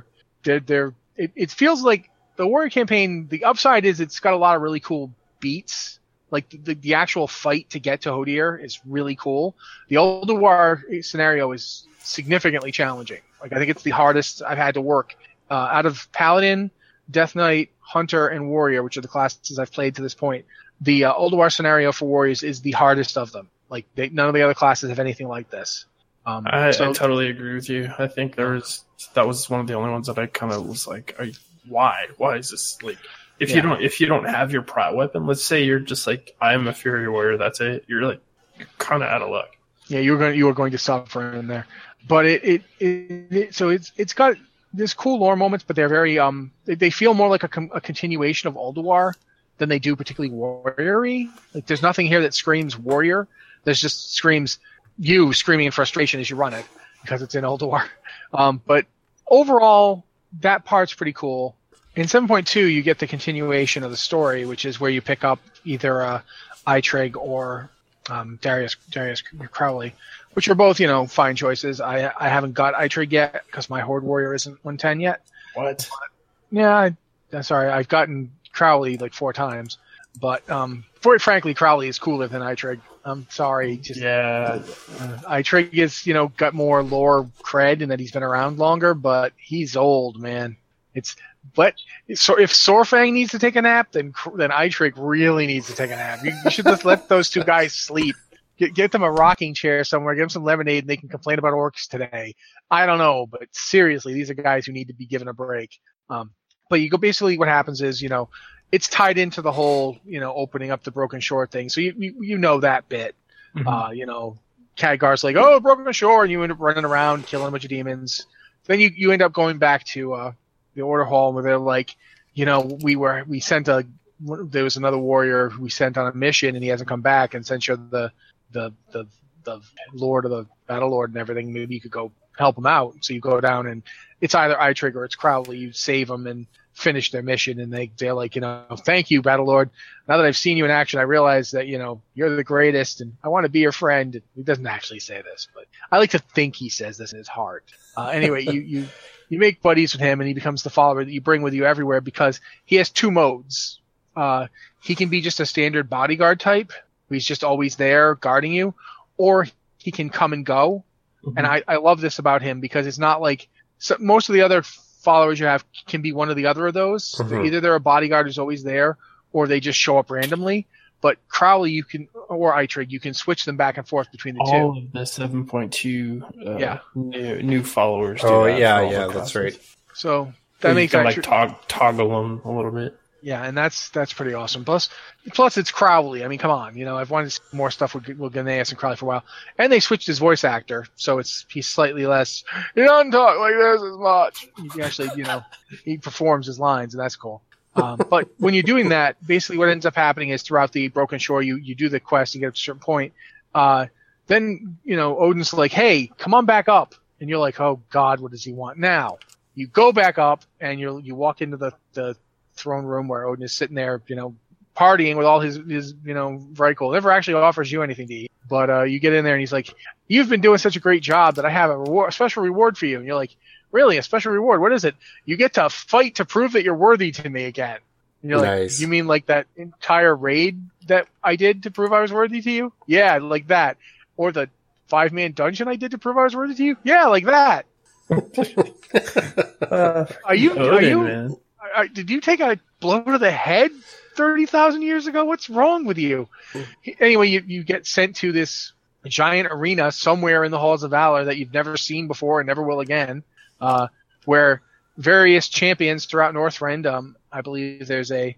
It feels like the Warrior campaign. The upside is it's got a lot of really cool beats. Like the actual fight to get to Hodir is really cool. The Ulduar scenario is significantly challenging. Like I think it's the hardest I've had to work out of Paladin, Death Knight, Hunter, and Warrior, which are the classes I've played to this point. The Ulduar scenario for Warriors is the hardest of them. Like none of the other classes have anything like this. I totally agree with you. I think that was one of the only ones that I kind of was like, why is this like? If you don't have your Prot weapon, let's say you're just like, I'm a Fury Warrior, that's it. You're kind of out of luck. Yeah, you were going to suffer in there, but it's got this cool lore moments, but they're very they feel more like a continuation of Ulduar than they do particularly warrior-y. Like there's nothing here that screams warrior. There's just screams you screaming in frustration as you run it because it's in Ulduar. But overall, that part's pretty cool. In 7.2, you get the continuation of the story, which is where you pick up either Eitrigg or Darius Crowley, which are both, fine choices. I haven't got Eitrigg yet because my Horde Warrior isn't 110 yet. What? Yeah, sorry, I've gotten Crowley like 4 times, but frankly, Crowley is cooler than Eitrigg. I'm sorry, Eitrigg is got more lore cred in that he's been around longer, but he's old, man. But if Sorfang needs to take a nap, then Eitrigg really needs to take a nap. You should just let those 2 guys sleep. Get them a rocking chair somewhere, give them some lemonade, and they can complain about orcs today. I don't know, but seriously, these are guys who need to be given a break. But basically what happens is, it's tied into the whole, opening up the Broken Shore thing. So you know that bit. Mm-hmm. Khadgar's like, oh, Broken Shore, and you end up running around killing a bunch of demons. Then you end up going back to the Order Hall where they're like, there was another warrior who we sent on a mission and he hasn't come back, and since you're the Lord of the Battle Lord and everything, maybe you could go help him out. So you go down and it's either Eitrigg or it's Crowley. You save them and finish their mission, and they're like, thank you, Battle Lord. Now that I've seen you in action, I realize that, you're the greatest and I want to be your friend. He doesn't actually say this, but I like to think he says this in his heart. Anyway, you make buddies with him and he becomes the follower that you bring with you everywhere because he has 2 modes. He can be just a standard bodyguard type. He's just always there guarding you, or he can come and go. Mm-hmm. And I love this about him because it's not like most of the other followers you have can be one or the other of those. Mm-hmm. Either they're a bodyguard who's always there, or they just show up randomly. But Crowley, or Eitrigg, you can switch them back and forth between the 2. All of the 7.2 new followers. Oh, yeah, that's right. So that makes you can toggle them a little bit. Yeah, and that's pretty awesome. Plus it's Crowley. I mean, come on, I've wanted to see more stuff with Ganaeus and Crowley for a while, and they switched his voice actor, so he's slightly less. He doesn't talk like this as much. He actually, he performs his lines, and that's cool. But when you're doing that, basically what ends up happening is throughout the Broken Shore, you do the quest, you get to a certain point. Then, Odin's like, hey, come on back up. And you're like, oh, God, what does he want now? You go back up, and you walk into the throne room where Odin is sitting there, partying with all his Vrykul. Never actually offers you anything to eat. But you get in there, and he's like, you've been doing such a great job that I have a special reward for you. And you're like, really? A special reward? What is it? You get to fight to prove that you're worthy to me again. And you're Nice. like, you mean like that entire raid that I did to prove I was worthy to you? Yeah, like that. Or the 5-man dungeon I did to prove I was worthy to you? Yeah, like that. Man. Did you take a blow to the head 30,000 years ago? What's wrong with you? Anyway, you get sent to this giant arena somewhere in the Halls of Valor that you've never seen before and never will again, where various champions throughout Northrend, I believe there's a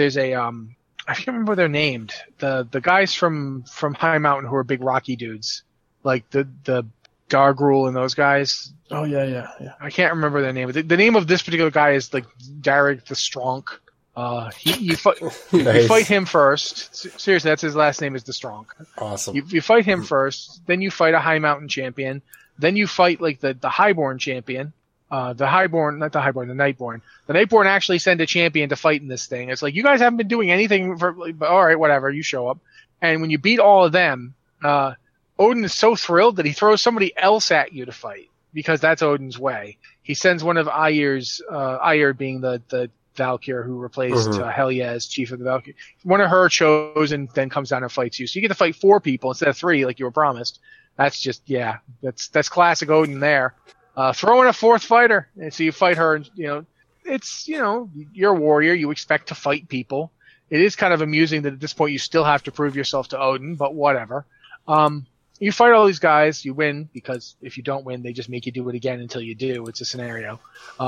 I can't remember what they're named. The guys from High Mountain who are big rocky dudes, like the Dargrul and those guys. Oh yeah. I can't remember their name. The name of this particular guy is like Darrick the Stronk. You fight him first. Seriously, that's his last name is the Stronk. Awesome. You fight him first, then you fight a High Mountain champion, then you fight like the Highborn champion. The Nightborn. The Nightborn actually send a champion to fight in this thing. It's like, you guys haven't been doing anything for, but all right, whatever, you show up. And when you beat all of them, Odin is so thrilled that he throws somebody else at you to fight, because that's Odin's way. He sends one of Ayr's, Ayr being the Valkyr who replaced Helya as chief of the Valkyr. One of her chosen then comes down and fights you. So you get to fight 4 people instead of 3 like you were promised. That's just, that's classic Odin there. Throw in a 4th fighter, and so you fight her, and it's you're a warrior, you expect to fight people. It is kind of amusing that at this point you still have to prove yourself to Odin, but whatever. You fight all these guys, you win, because if you don't win, they just make you do it again until you do. It's a scenario.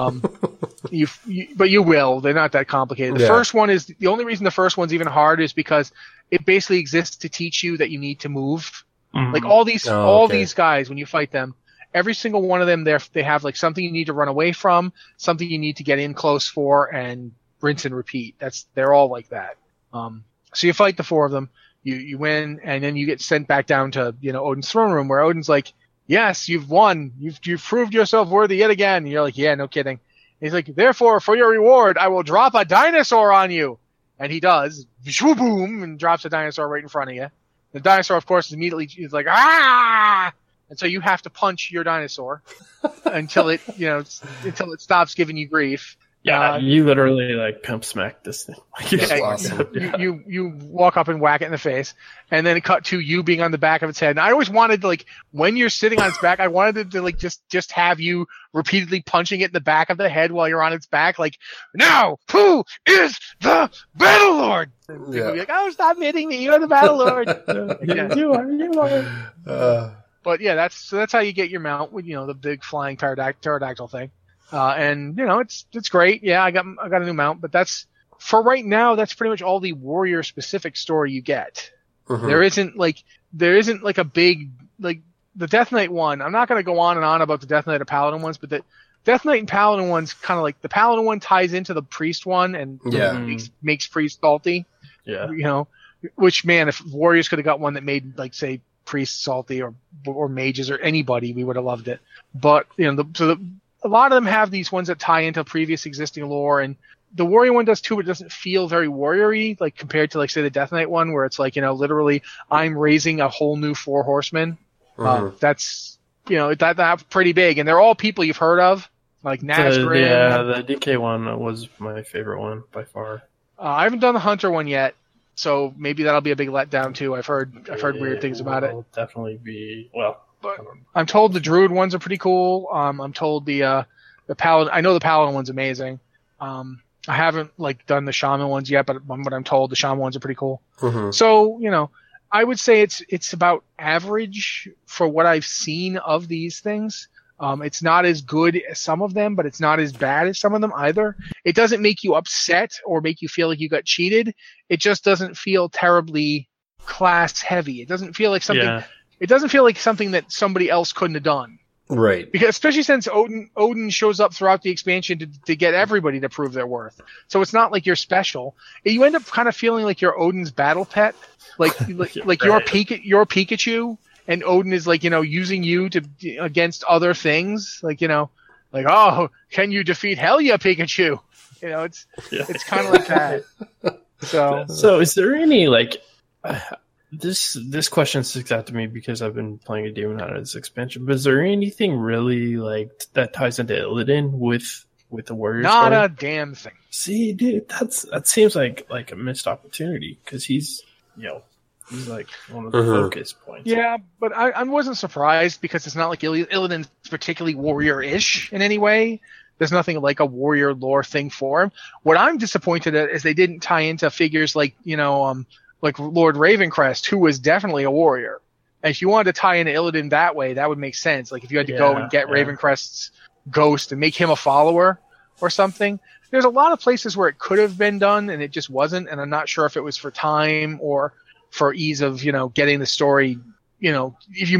But you will. They're not that complicated. The first one is, the only reason the first one's even hard is because it basically exists to teach you that you need to move. Mm-hmm. Like all these guys, when you fight them, every single one of them, they have like something you need to run away from, something you need to get in close for, and rinse and repeat. They're all like that. So you fight the 4 of them, you win, and then you get sent back down to Odin's throne room, where Odin's like, yes, you've won, you've proved yourself worthy yet again. And you're like, yeah, no kidding. And he's like, therefore, for your reward, I will drop a dinosaur on you. And he does, boom, and drops a dinosaur right in front of you. The dinosaur, of course, is like, ah! And so you have to punch your dinosaur until it stops giving you grief. Yeah, you literally like pimp smack this thing. Awesome. You walk up and whack it in the face, and then it cut to you being on the back of its head. And I always wanted to, like, when you're sitting on its back, I wanted to like just have you repeatedly punching it in the back of the head while you're on its back, like, now who is the Battle Lord? And people be like, oh, stop hitting me, you're the Battle Lord. You are. But yeah, that's how you get your mount with the big flying pterodactyl thing, and it's great. Yeah, I got a new mount, but that's for right now. That's pretty much all the warrior specific story you get. Mm-hmm. There isn't like a big, like, the Death Knight one. I'm not going to go on and on about the Death Knight or Paladin ones, but the Death Knight and Paladin one's kind of like, the Paladin one ties into the Priest one and makes Priest salty. Yeah, which, man, if warriors could have got one that made, like, say, priests salty or mages or anybody, we would have loved it. But a lot of them have these ones that tie into previous existing lore, and the warrior one does too, but it doesn't feel very warrior-y, like compared to, like, say, the Death Knight one, where it's like, literally I'm raising a whole new 4 horsemen. That's that's pretty big, and they're all people you've heard of, like Nazgrim. The DK one was my favorite one by far. I haven't done the Hunter one yet, so maybe that'll be a big letdown too. I've heard weird things about it. Definitely be, well. But I'm told the Druid ones are pretty cool. I'm told the Paladin. I know the Paladin one's amazing. I haven't done the Shaman ones yet, but what I'm told, the Shaman ones are pretty cool. Mm-hmm. So I would say it's about average for what I've seen of these things. It's not as good as some of them, but it's not as bad as some of them either. It doesn't make you upset or make you feel like you got cheated. It just doesn't feel terribly class heavy. It doesn't feel like something. Yeah. It doesn't feel like something that somebody else couldn't have done. Right. Because especially since Odin shows up throughout the expansion to get everybody to prove their worth. So it's not like you're special. You end up kind of feeling like you're Odin's battle pet, like you're Pikachu, and Odin is like, using you against other things, like, oh, can you defeat Helya, Pikachu? It's kind of like that. So is there any this question sticks out to me because I've been playing a Demon Hunters expansion, but is there anything really that ties into Illidan with the Warriors? Not a damn thing. See, dude, that seems like a missed opportunity because he's like one of the focus points. Yeah, but I wasn't surprised because it's not like Illidan's particularly warrior-ish in any way. There's nothing like a warrior lore thing for him. What I'm disappointed at is they didn't tie into figures like Lord Ravencrest, who was definitely a warrior. And if you wanted to tie into Illidan that way, that would make sense. Like if you had to go and get Ravencrest's ghost and make him a follower or something. There's a lot of places where it could have been done and it just wasn't. And I'm not sure if it was for time or for ease of, getting the story, if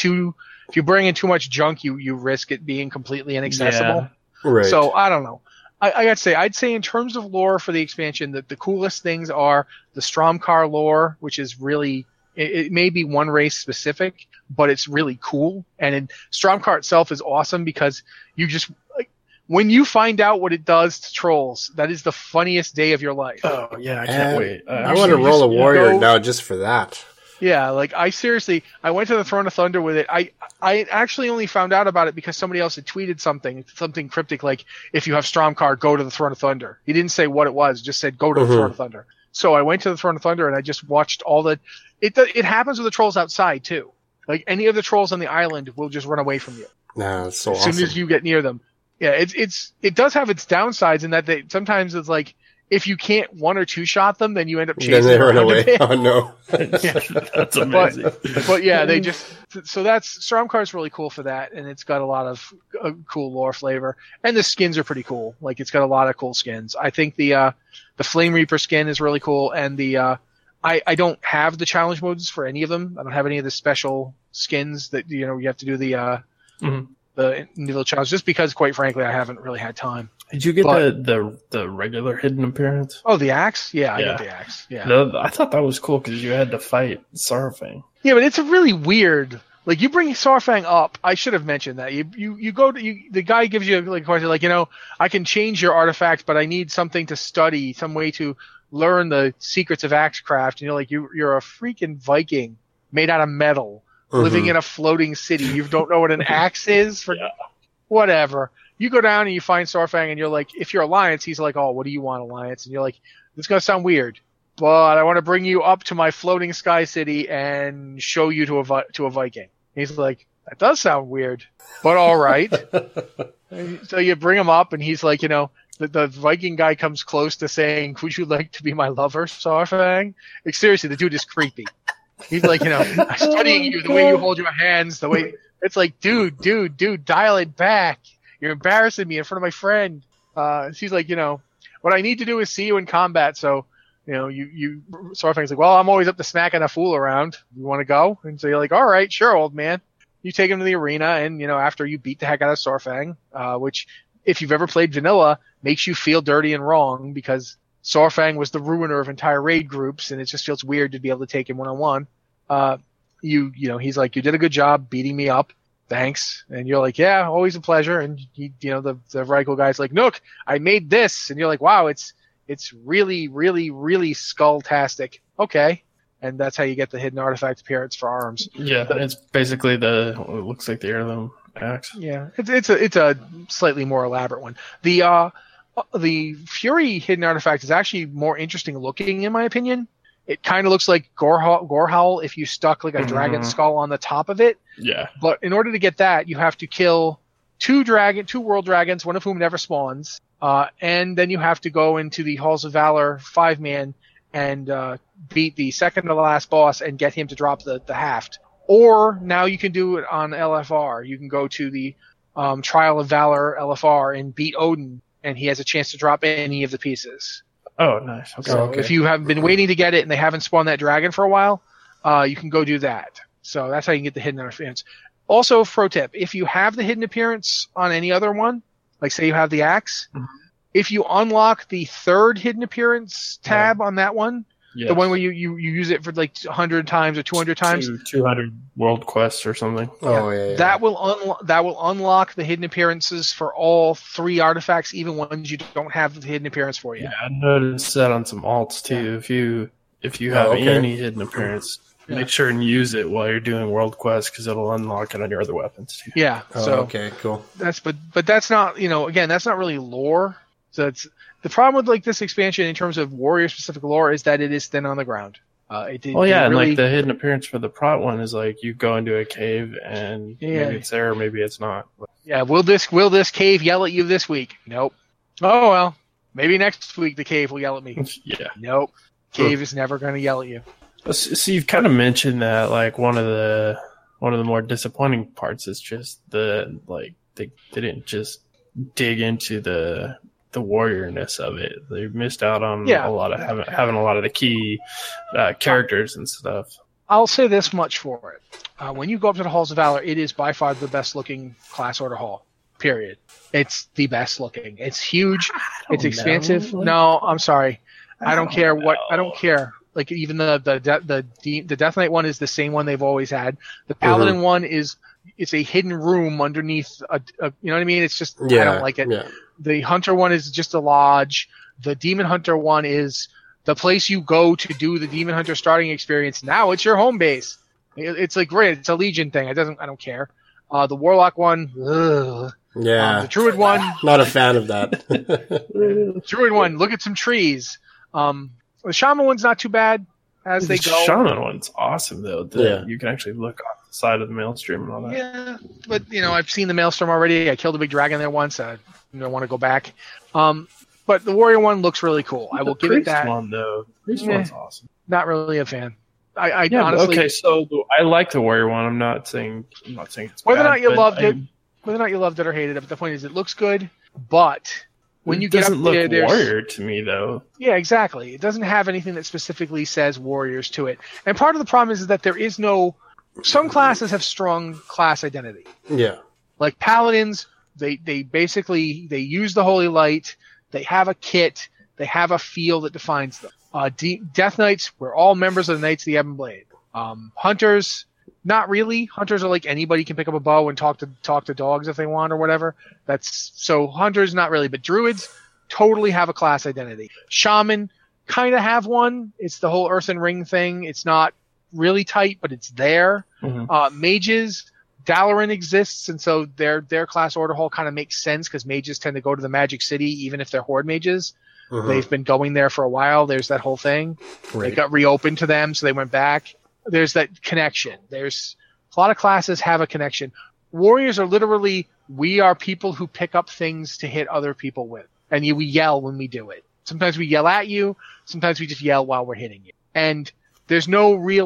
you bring in too much junk, you risk it being completely inaccessible. Yeah. Right. So I don't know. I gotta say, I'd say in terms of lore for the expansion, that the coolest things are the Stromkar lore, which is really, it may be one race specific, but it's really cool. And Stromkar itself is awesome because you just, when you find out what it does to trolls, that is the funniest day of your life. Oh yeah, I can't wait. I want to roll a warrior now just for that. Yeah, I went to the Throne of Thunder with it. I actually only found out about it because somebody else had tweeted something cryptic like, if you have Stromkar, go to the Throne of Thunder. He didn't say what it was, just said go to the Throne of Thunder. So I went to the Throne of Thunder and I just watched all the. It happens with the trolls outside too. Like any of the trolls on the island will just run away from you. Nah, that's so awesome. As soon as you get near them. Yeah, it does have its downsides in that sometimes it's like, if you can't one or two shot them, then you end up chasing them. Then they run away. Oh no. Yeah, that's amazing. But yeah, Stromkar is really cool for that, and it's got a lot of cool lore flavor, and the skins are pretty cool. Like it's got a lot of cool skins. I think the Flame Reaper skin is really cool, and I don't have the challenge modes for any of them. I don't have any of the special skins that you have to do the individual challenge, just because, quite frankly, I haven't really had time. Did you get the regular hidden appearance? Oh, the axe? Yeah, I got the axe. Yeah, I thought that was cool because you had to fight Saurfang. Yeah, but it's a really weird. Like you bring Saurfang up. I should have mentioned that. You go to the guy gives you a question I can change your artifact, but I need something to study, some way to learn the secrets of axecraft. And you're a freaking Viking made out of metal, living in a floating city. You don't know what an axe is? Whatever. You go down and you find Saurfang and you're like, if you're Alliance, he's like, oh, what do you want, Alliance? And you're like, this is going to sound weird, but I want to bring you up to my floating sky city and show you to a Viking. He's like, that does sound weird, but all right. So you bring him up and he's like, the Viking guy comes close to saying, would you like to be my lover, Saurfang? Like, seriously, the dude is creepy. He's like, I'm studying you, the way you hold your hands, the way it's like, dude, dial it back. You're embarrassing me in front of my friend. She's like, what I need to do is see you in combat. So, Saurfang's like, well, I'm always up to smacking a fool around. You want to go? And so you're like, all right, sure, old man. You take him to the arena, and, after you beat the heck out of Saurfang, which, if you've ever played vanilla, makes you feel dirty and wrong because Saurfang was the ruiner of entire raid groups, and it just feels weird to be able to take him one-on-one. He's like, you did a good job beating me up. Thanks. And you're like, yeah, always a pleasure. And the Reichel guy's like, Nook, I made this. And you're like, wow, it's really, really, really skull-tastic. Okay. And that's how you get the hidden artifact appearance for arms. Yeah, it's basically it looks like the heirloom axe. Yeah, it's a slightly more elaborate one. The Fury hidden artifact is actually more interesting looking, in my opinion. It kind of looks like Gorehowl if you stuck like a dragon skull on the top of it. Yeah. But in order to get that, you have to kill two world dragons, one of whom never spawns. And then you have to go into the Halls of Valor 5-man and beat the second to last boss and get him to drop the haft. Or now you can do it on LFR. You can go to the Trial of Valor LFR and beat Odin, and he has a chance to drop any of the pieces. Oh, nice. Okay. So if you have been waiting to get it and they haven't spawned that dragon for a while, you can go do that. So that's how you can get the hidden interference. Also, pro tip, if you have the hidden appearance on any other one, like say you have the axe, if you unlock the third hidden appearance tab on that one, the one where you use it for like 100 times or 200 times, 200 world quests or something. That will unlock the hidden appearances for all 3 artifacts, even ones you don't have the hidden appearance for yet. Yeah, I noticed that on some alts too. If you have any hidden appearance, make sure and use it while you're doing world quests because it'll unlock it on your other weapons too. Yeah. Okay, cool. But that's not, again, that's not really lore. So it's the problem with like this expansion in terms of warrior specific lore is that it is thin on the ground. And like the hidden appearance for the Prot one is like you go into a cave and maybe it's there, or maybe it's not. Yeah, will this cave yell at you this week? Nope. Oh well, maybe next week the cave will yell at me. Yeah. Nope. Cave is never going to yell at you. So you've kind of mentioned that like one of the more disappointing parts is just they didn't just dig into the warriorness of it. They missed out on a lot of having a lot of the key characters and stuff. I'll say this much for it: when you go up to the Halls of Valor, it is by far the best looking class order hall. Period. It's the best looking. It's huge. It's expansive. No, I'm sorry. I don't care what. I don't care. Like even the Death Knight one is the same one they've always had. The Paladin one it's a hidden room underneath a you know what I mean? It's just I don't like it. Yeah. The Hunter one is just a lodge. The Demon Hunter one is the place you go to do the Demon Hunter starting experience. Now it's your home base. It's like great. It's a Legion thing. I don't care. The Warlock one, the Druid one, not a fan of that. Druid one, look at some trees. The Shaman one's not too bad as they go. The Shaman one's awesome though. You can actually look off the side of the Maelstrom and all that. Yeah, but I've seen the Maelstrom already. I killed a big dragon there once. I don't want to go back. But the Warrior one looks really cool. I will give it that. The Priest one's awesome. Not really a fan. I honestly. Okay, so I like the Warrior one. I'm not saying it's whether bad, or not you loved it or hated it. But the point is, it looks good. But when you get up there, look warrior to me though. Yeah, exactly. It doesn't have anything that specifically says warriors to it. And part of the problem is that there is no. Some classes have strong class identity. Yeah. Like Paladins, they basically use the Holy Light. They have a kit. They have a feel that defines them. Death Knights, we're all members of the Knights of the Ebon Blade. Hunters, not really. Hunters are like anybody can pick up a bow and talk to dogs if they want or whatever. So Hunters, not really. But Druids totally have a class identity. Shaman kind of have one. It's the whole Earthen Ring thing. It's not really tight, but it's there. Mm-hmm. Mages, Dalaran exists, and so their class order hall kind of makes sense because mages tend to go to the Magic City even if they're Horde mages. Mm-hmm. They've been going there for a while. There's that whole thing. Right. It got reopened to them, so they went back. There's that connection. There's a lot of classes have a connection. Warriors are literally, we are people who pick up things to hit other people with. And we yell when we do it. Sometimes we yell at you. Sometimes we just yell while we're hitting you. And there's no real,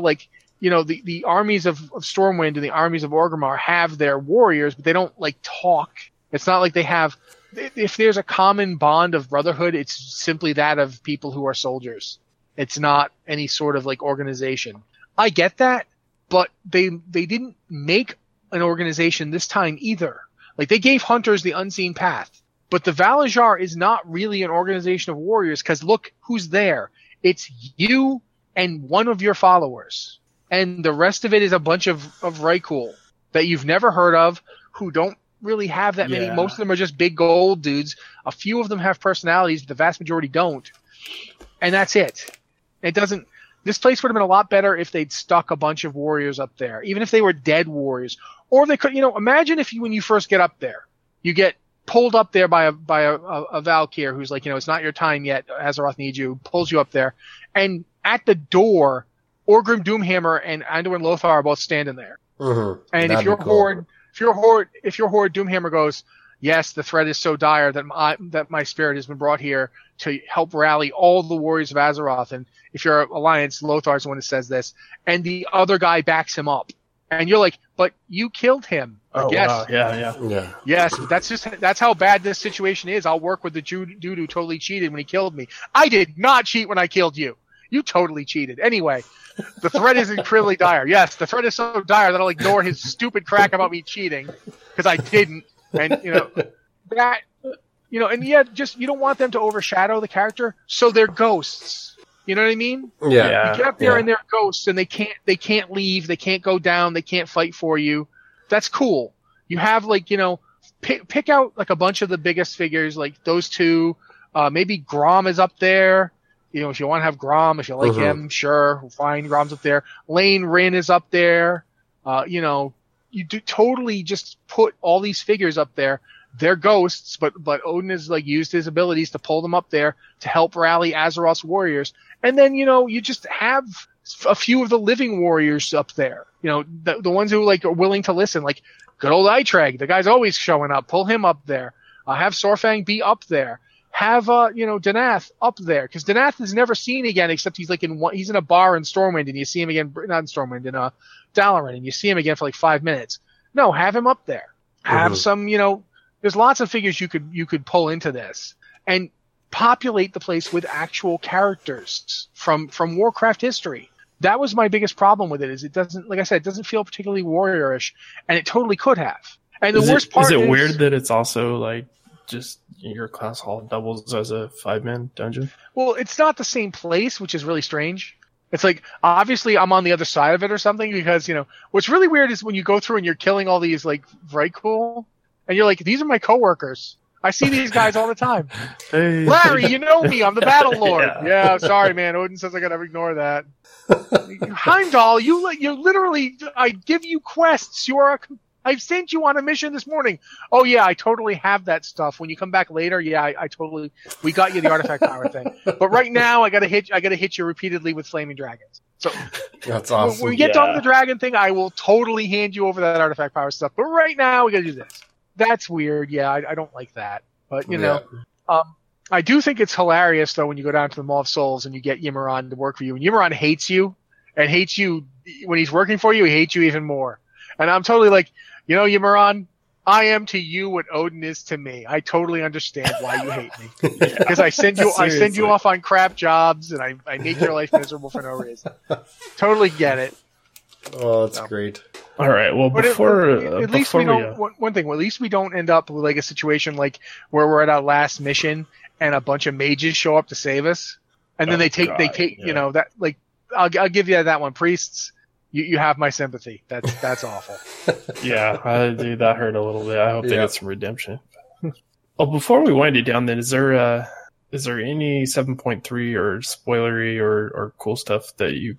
the armies of Stormwind and the armies of Orgrimmar have their warriors, but they don't, talk. It's not like they have, if there's a common bond of brotherhood, it's simply that of people who are soldiers. It's not any sort of, organization. I get that, but they didn't make an organization this time either. They gave Hunters the Unseen Path, but the Valajar is not really an organization of warriors because look who's there. It's you and one of your followers. And the rest of it is a bunch of Raikul that you've never heard of who don't really have that many. Most of them are just big gold dudes. A few of them have personalities, but the vast majority don't. And that's it. This place would have been a lot better if they'd stuck a bunch of warriors up there, even if they were dead warriors. Or they could, imagine if when you first get up there, you get pulled up there by a Valkyr who's like, it's not your time yet. Azeroth needs you, pulls you up there. And at the door, Orgrim Doomhammer and Anduin Lothar are both standing there. Mm-hmm. And if your Horde, Doomhammer goes, yes, the threat is so dire that my spirit has been brought here to help rally all the warriors of Azeroth. And if you're Alliance, Lothar's the one that says this. And the other guy backs him up. And you're like, but you killed him. Yes. Wow. Yeah. Yes, that's how bad this situation is. I'll work with the dude who totally cheated when he killed me. I did not cheat when I killed you. You totally cheated. Anyway, the threat is incredibly dire. Yes, the threat is so dire that I'll ignore his stupid crack about me cheating because I didn't. And, that, and yet just, you don't want them to overshadow the character, so they're ghosts. You know what I mean? Yeah. You get up there and they're ghosts and they can't leave, they can't go down, they can't fight for you. That's cool. You have pick out like a bunch of the biggest figures, like those two. Maybe Grom is up there. If you want to have Grom, if you like him, sure, fine. Grom's up there. Lane Rin is up there. You do totally just put all these figures up there. They're ghosts, but Odin has used his abilities to pull them up there to help rally Azeroth's warriors. And then, you just have a few of the living warriors up there. The ones who are willing to listen, like good old Eitreg. The guy's always showing up. Pull him up there. Have Sorfang be up there. Have Danath up there, because Danath is never seen again except he's he's in a bar in Stormwind and you see him again, not in Stormwind, in Dalaran, and you see him again for 5 minutes. No, have him up there. Have some, there's lots of figures you could pull into this and populate the place with actual characters from Warcraft history. That was my biggest problem with it, is it doesn't, like I said, it doesn't feel particularly warriorish, and it totally could have. And the worst part is it weird that it's also just your class hall doubles as a 5-man dungeon? Well, it's not the same place, which is really strange. It's obviously I'm on the other side of it or something, because, what's really weird is when you go through and you're killing all these, Vrykul, and you're like, these are my coworkers. I see these guys all the time. Hey. Larry, you know me. I'm the Battle Lord. Yeah, sorry, man. Odin says I gotta ignore that. Heimdall, you literally, I give you quests. I've sent you on a mission this morning. Oh yeah, I totally have that stuff. When you come back later, yeah, I totally, we got you the artifact power thing. But right now, I gotta hit you repeatedly with flaming dragons. So that's awesome. When we get done with the dragon thing, I will totally hand you over that artifact power stuff. But right now, we gotta do this. That's weird. Yeah, I don't like that. But I do think it's hilarious though when you go down to the Maw of Souls and you get Yimmeron to work for you, and Yimmeron hates you when he's working for you. He hates you even more. And I'm totally like, Yimmeron, I am to you what Odin is to me. I totally understand why you hate me, because I send you off on crap jobs and I make your life miserable for no reason. Totally get it. Oh, that's great. All right. Well, at least we don't. One thing. Well, at least we don't end up with a situation where we're at our last mission and a bunch of mages show up to save us, and then they take that. I'll give you that one. Priests, you have my sympathy. That's awful. Yeah, that hurt a little bit. I hope they get some redemption. Well, before we wind it down, then is there any 7.3 or spoilery or cool stuff that you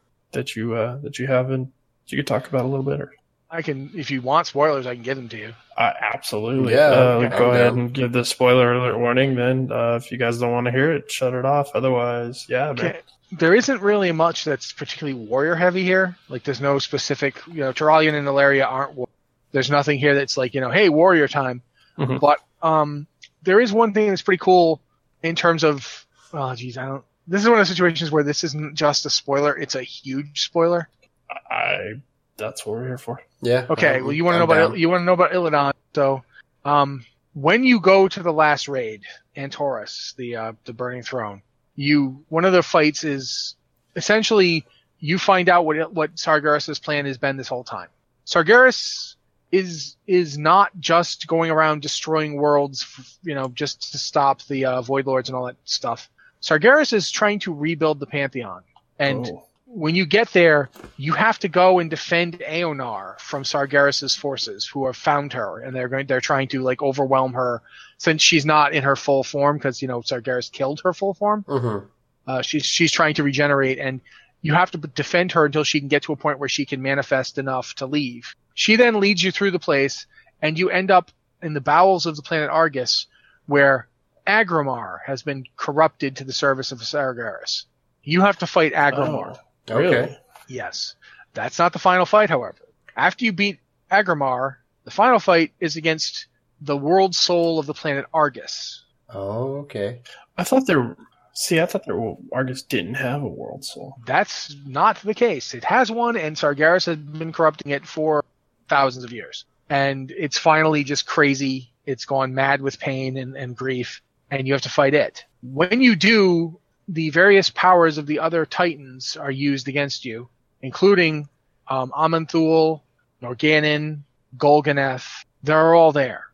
have and you could talk about a little bit? Or I can, if you want spoilers, I can give them to you. Absolutely. Yeah. Go ahead and give the spoiler alert warning. Then, if you guys don't want to hear it, shut it off. Otherwise, yeah. Okay. Man. There isn't really much that's particularly warrior heavy here. There's no specific, Turalyon and Ilaria aren't. There's nothing here that's hey, warrior time. Mm-hmm. But there is one thing that's pretty cool in terms of. Oh, geez, This is one of the situations where this isn't just a spoiler; it's a huge spoiler. That's what we're here for. Yeah. Okay. Well, you want to know about Illidan. So, when you go to the last raid, Antorus, the Burning Throne, one of the fights is essentially you find out what Sargeras' plan has been this whole time. Sargeras is not just going around destroying worlds, just to stop the Void Lords and all that stuff. Sargeras is trying to rebuild the Pantheon, and when you get there, you have to go and defend Aonar from Sargeras' forces, who have found her, and they're trying to overwhelm her since she's not in her full form, because Sargeras killed her full form. Mm-hmm. She's trying to regenerate, and you have to defend her until she can get to a point where she can manifest enough to leave. She then leads you through the place, and you end up in the bowels of the planet Argus, where Agramar has been corrupted to the service of Sargeras. You have to fight Agramar. Oh, okay. Really? Yes. That's not the final fight, however. After you beat Agramar, the final fight is against the world soul of the planet Argus. Oh, okay. I thought Argus didn't have a world soul. That's not the case. It has one, and Sargeras has been corrupting it for thousands of years. And it's finally just crazy. It's gone mad with pain and grief, and you have to fight it. When you do, the various powers of the other Titans are used against you, including Amanthul, Norganon, Golganeth. They're all there.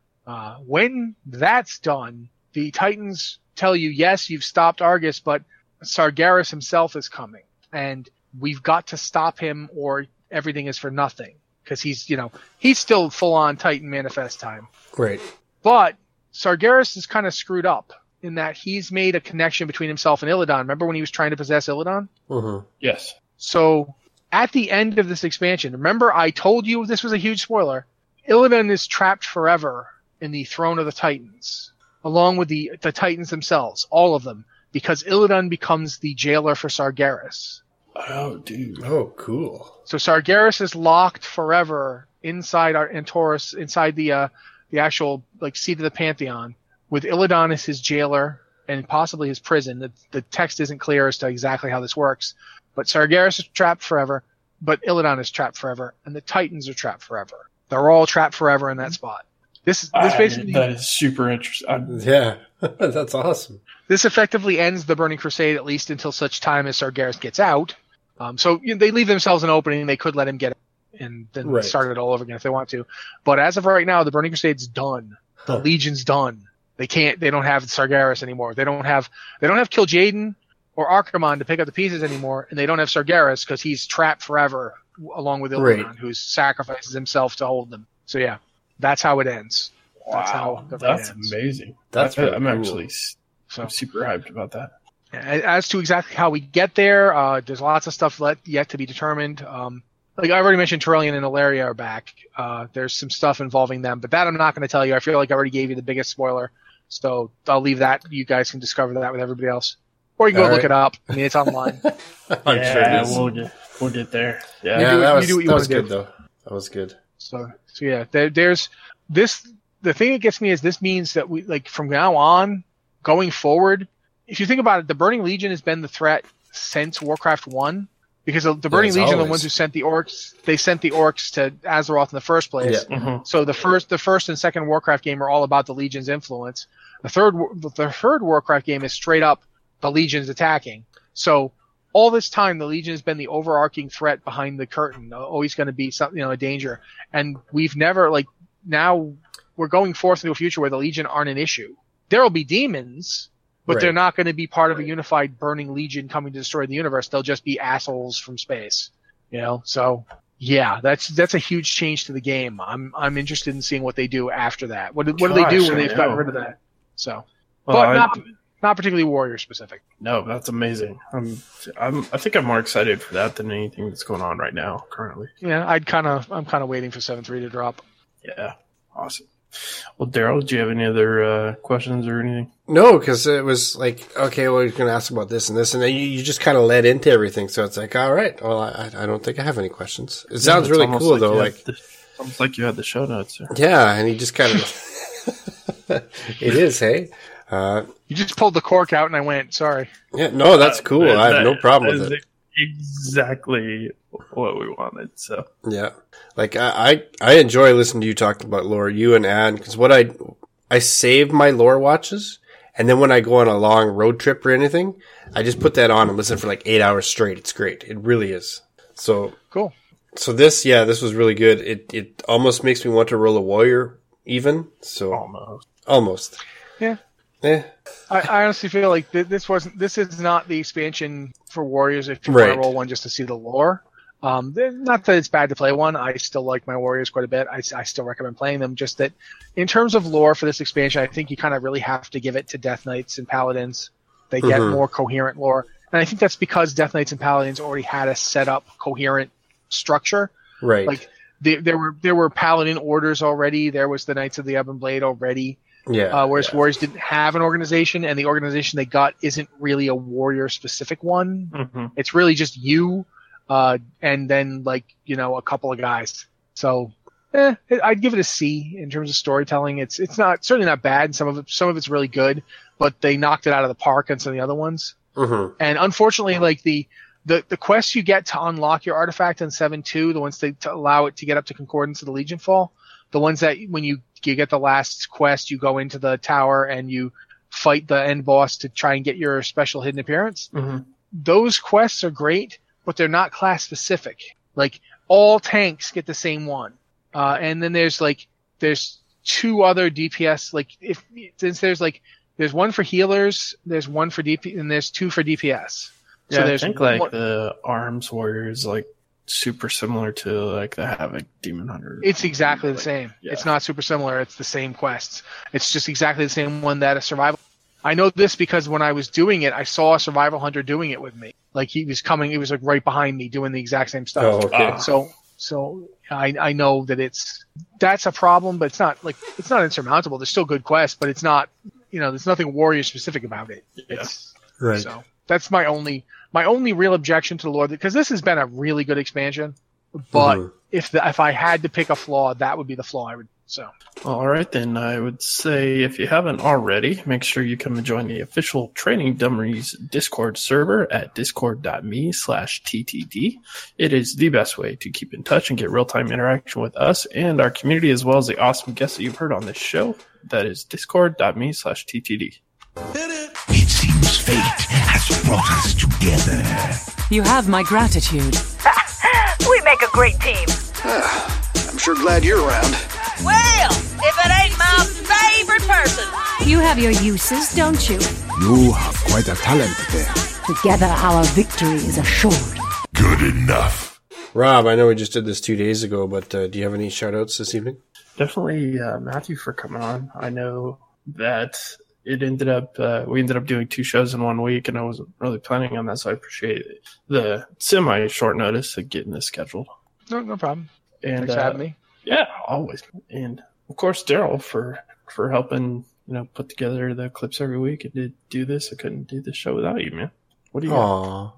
When that's done, the Titans tell you, yes, you've stopped Argus, but Sargeras himself is coming, and we've got to stop him or everything is for nothing. Because he's still full-on Titan manifest time. Right. But Sargeras is kind of screwed up in that he's made a connection between himself and Illidan. Remember when he was trying to possess Illidan? Mm-hmm. Yes. So at the end of this expansion, remember I told you this was a huge spoiler, Illidan is trapped forever in the Throne of the Titans, along with the Titans themselves, all of them, because Illidan becomes the jailer for Sargeras. Oh, dude. Oh, cool. So Sargeras is locked forever inside Antorus, inside the actual seat of the Pantheon, with Illidan as his jailer and possibly his prison. The text isn't clear as to exactly how this works, but Sargeras is trapped forever, but Illidan is trapped forever, and the Titans are trapped forever. They're all trapped forever in that spot. This basically that is super interesting. Yeah, that's awesome. This effectively ends the Burning Crusade, at least until such time as Sargeras gets out. So they leave themselves an opening. They could let him get out and then start it all over again if they want to. But as of right now, the Burning Crusade's done. The Legion's done. They don't have Sargeras anymore. They don't have Kil'jaeden or Archimonde to pick up the pieces anymore, and they don't have Sargeras because he's trapped forever along with Illidan, who sacrifices himself to hold them. So yeah, that's how it ends. Wow, that's amazing. I'm actually super hyped about that. As to exactly how we get there, there's lots of stuff yet to be determined. Like I already mentioned, Turellian and Ilaria are back. There's some stuff involving them, but that I'm not going to tell you. I feel like I already gave you the biggest spoiler, so I'll leave that. You guys can discover that with everybody else, or you can go look it up. I mean, it's online. I'm sure we'll get there. Yeah, that was good though. That was good. So yeah, there's this. The thing that gets me is this means that we from now on, going forward. If you think about it, the Burning Legion has been the threat since Warcraft 1, because the Burning Legion are the ones who sent the orcs. They sent the orcs to Azeroth in the first place. Yeah. Mm-hmm. So the first and second Warcraft game are all about the Legion's influence. The third Warcraft game is straight up the Legion's attacking. So all this time, the Legion has been the overarching threat behind the curtain, always going to be something, a danger. And we've never now we're going forth into a future where the Legion aren't an issue. There will be demons. But they're not going to be part of a unified Burning Legion coming to destroy the universe. They'll just be assholes from space, So yeah, that's a huge change to the game. I'm interested in seeing what they do after that. What do they do when they've gotten rid of that? So, not particularly warrior specific. No, that's amazing. I think I'm more excited for that than anything that's going on right now currently. Yeah, I'm kind of waiting for 7.3 to drop. Yeah, awesome. Well, Daryl, do you have any other questions or anything? No, because it was okay, well, you're going to ask about this and this, and then you just kind of led into everything. So it's all right. Well, I don't think I have any questions. It sounds really cool, though. Almost like you had the show notes. Or... Yeah, and you just kind of... It is, hey? You just pulled the cork out, and I went, sorry. Yeah, no, that's cool. I have no problem with it. Exactly what we wanted. So yeah, I enjoy listening to you talk about lore, you and Anne, because what I save my lore watches, and then when I go on a long road trip or anything, I just put that on and listen for 8 hours straight. It's great. It really is. So cool. So this was really good. It almost makes me want to roll a warrior even. So almost. Yeah. Yeah. I honestly feel like this is not the expansion for warriors if you want to roll one just to see the lore. Not that it's bad to play one. I still like my warriors quite a bit. I still recommend playing them. Just that in terms of lore for this expansion, I think you kind of really have to give it to Death Knights and Paladins. They get more coherent lore. And I think that's because Death Knights and Paladins already had a set up coherent structure. Right. There were Paladin orders already. There was the Knights of the Ebon Blade already. Yeah. Whereas warriors didn't have an organization, and the organization they got isn't really a warrior-specific one. Mm-hmm. It's really just you, and then a couple of guys. So, I'd give it a C in terms of storytelling. It's certainly not bad. Some of it's really good, but they knocked it out of the park on some of the other ones. Mm-hmm. And unfortunately, the quests you get to unlock your artifact in 7.2, the ones to allow it to get up to Concordance of the Legion Fall, the ones that when you get the last quest, you go into the tower and you fight the end boss to try and get your special hidden appearance. Mm-hmm. Those quests are great, but they're not class specific. Like all tanks get the same one. And then there's two other DPS, there's one for healers, there's one for DP, and there's two for DPS. Yeah, so there's I think the Arms Warrior is super similar to the Havoc Demon Hunter. It's exactly the same. Yeah. It's not super similar. It's the same quests. It's just exactly the same one that a survival. I know this because when I was doing it, I saw a survival hunter doing it with me. He was right behind me doing the exact same stuff. Oh, okay. So I know that that's a problem, but it's not insurmountable. There's still good quests, but it's not, there's nothing warrior specific about it. Yeah. Right. So that's my only real objection to the Lord, because this has been a really good expansion, but if I had to pick a flaw, that would be the flaw I would. So. All right, then I would say if you haven't already, make sure you come and join the official Training Dummies Discord server at discord.me/TTD. It is the best way to keep in touch and get real-time interaction with us and our community, as well as the awesome guests that you've heard on this show. That is discord.me/TTD. It seems fate has brought us together. You have my gratitude. We make a great team. I'm sure glad you're around. Well, if it ain't my favorite person. You have your uses, don't you? You have quite a talent there. Together our victory is assured. Good enough. Rob, I know we just did this 2 days ago, but do you have any shout-outs this evening? Definitely Matthew for coming on. I know that we ended up doing 2 shows in 1 week, and I wasn't really planning on that, so I appreciate the semi-short notice of getting this scheduled. No problem. And, thanks for having me. Yeah, always. And, of course, Daryl for helping, put together the clips every week and to do this. I couldn't do this show without you, man. What do you got?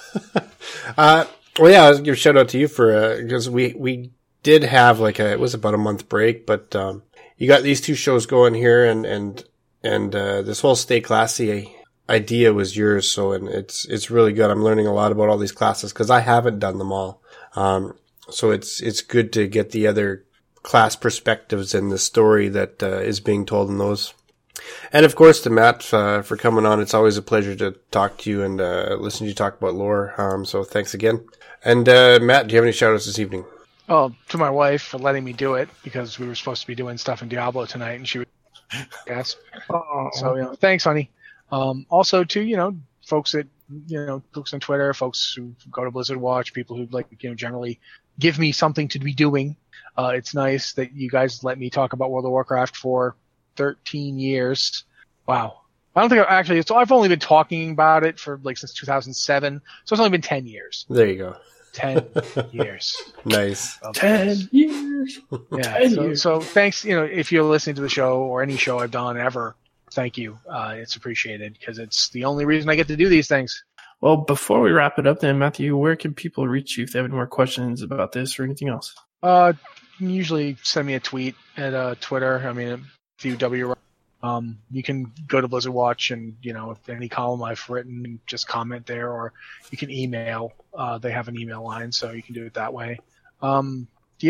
Well, yeah, I was going to give a shout-out to you for because we did have it was about a month break, but you got these 2 shows going here, and this whole Stay Classy idea was yours, so and it's really good. I'm learning a lot about all these classes because I haven't done them all. So it's good to get the other class perspectives in the story that is being told in those. And of course to Matt for coming on. It's always a pleasure to talk to you and listen to you talk about lore. So thanks again. And Matt, do you have any shout outs this evening? Oh, to my wife for letting me do it, because we were supposed to be doing stuff in Diablo tonight, and she would gasp. So thanks, honey. Also to folks that folks on Twitter, folks who go to Blizzard Watch, people who generally give me something to be doing. It's nice that you guys let me talk about World of Warcraft for 13 years. Wow. I don't think I've only been talking about it for since 2007, so it's only been 10 years. There you go. 10 years. Nice. 10 years. Yeah. 10 years. So thanks, if you're listening to the show or any show I've done ever, thank you. It's appreciated because it's the only reason I get to do these things. Well, before we wrap it up then, Matthew, where can people reach you if they have any more questions about this or anything else? Usually send me a tweet at Twitter. I mean, VW. You can go to Blizzard Watch and, if any column I've written, just comment there, or you can email. They have an email line, so you can do it that way. I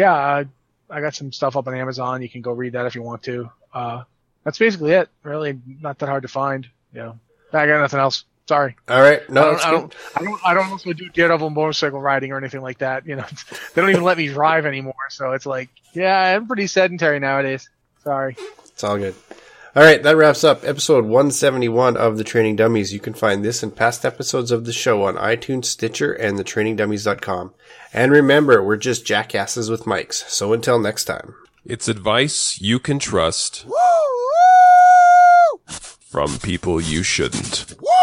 got some stuff up on Amazon. You can go read that if you want to. That's basically it. Really not that hard to find. I got nothing else. Sorry. All right. No, I don't also do Daredevil motorcycle riding or anything like that. They don't even let me drive anymore. So it's I'm pretty sedentary nowadays. Sorry. It's all good. All right. That wraps up episode 171 of The Training Dummies. You can find this and past episodes of the show on iTunes, Stitcher, and thetrainingdummies.com. And remember, we're just jackasses with mics. So until next time. It's advice you can trust from people you shouldn't. Woo!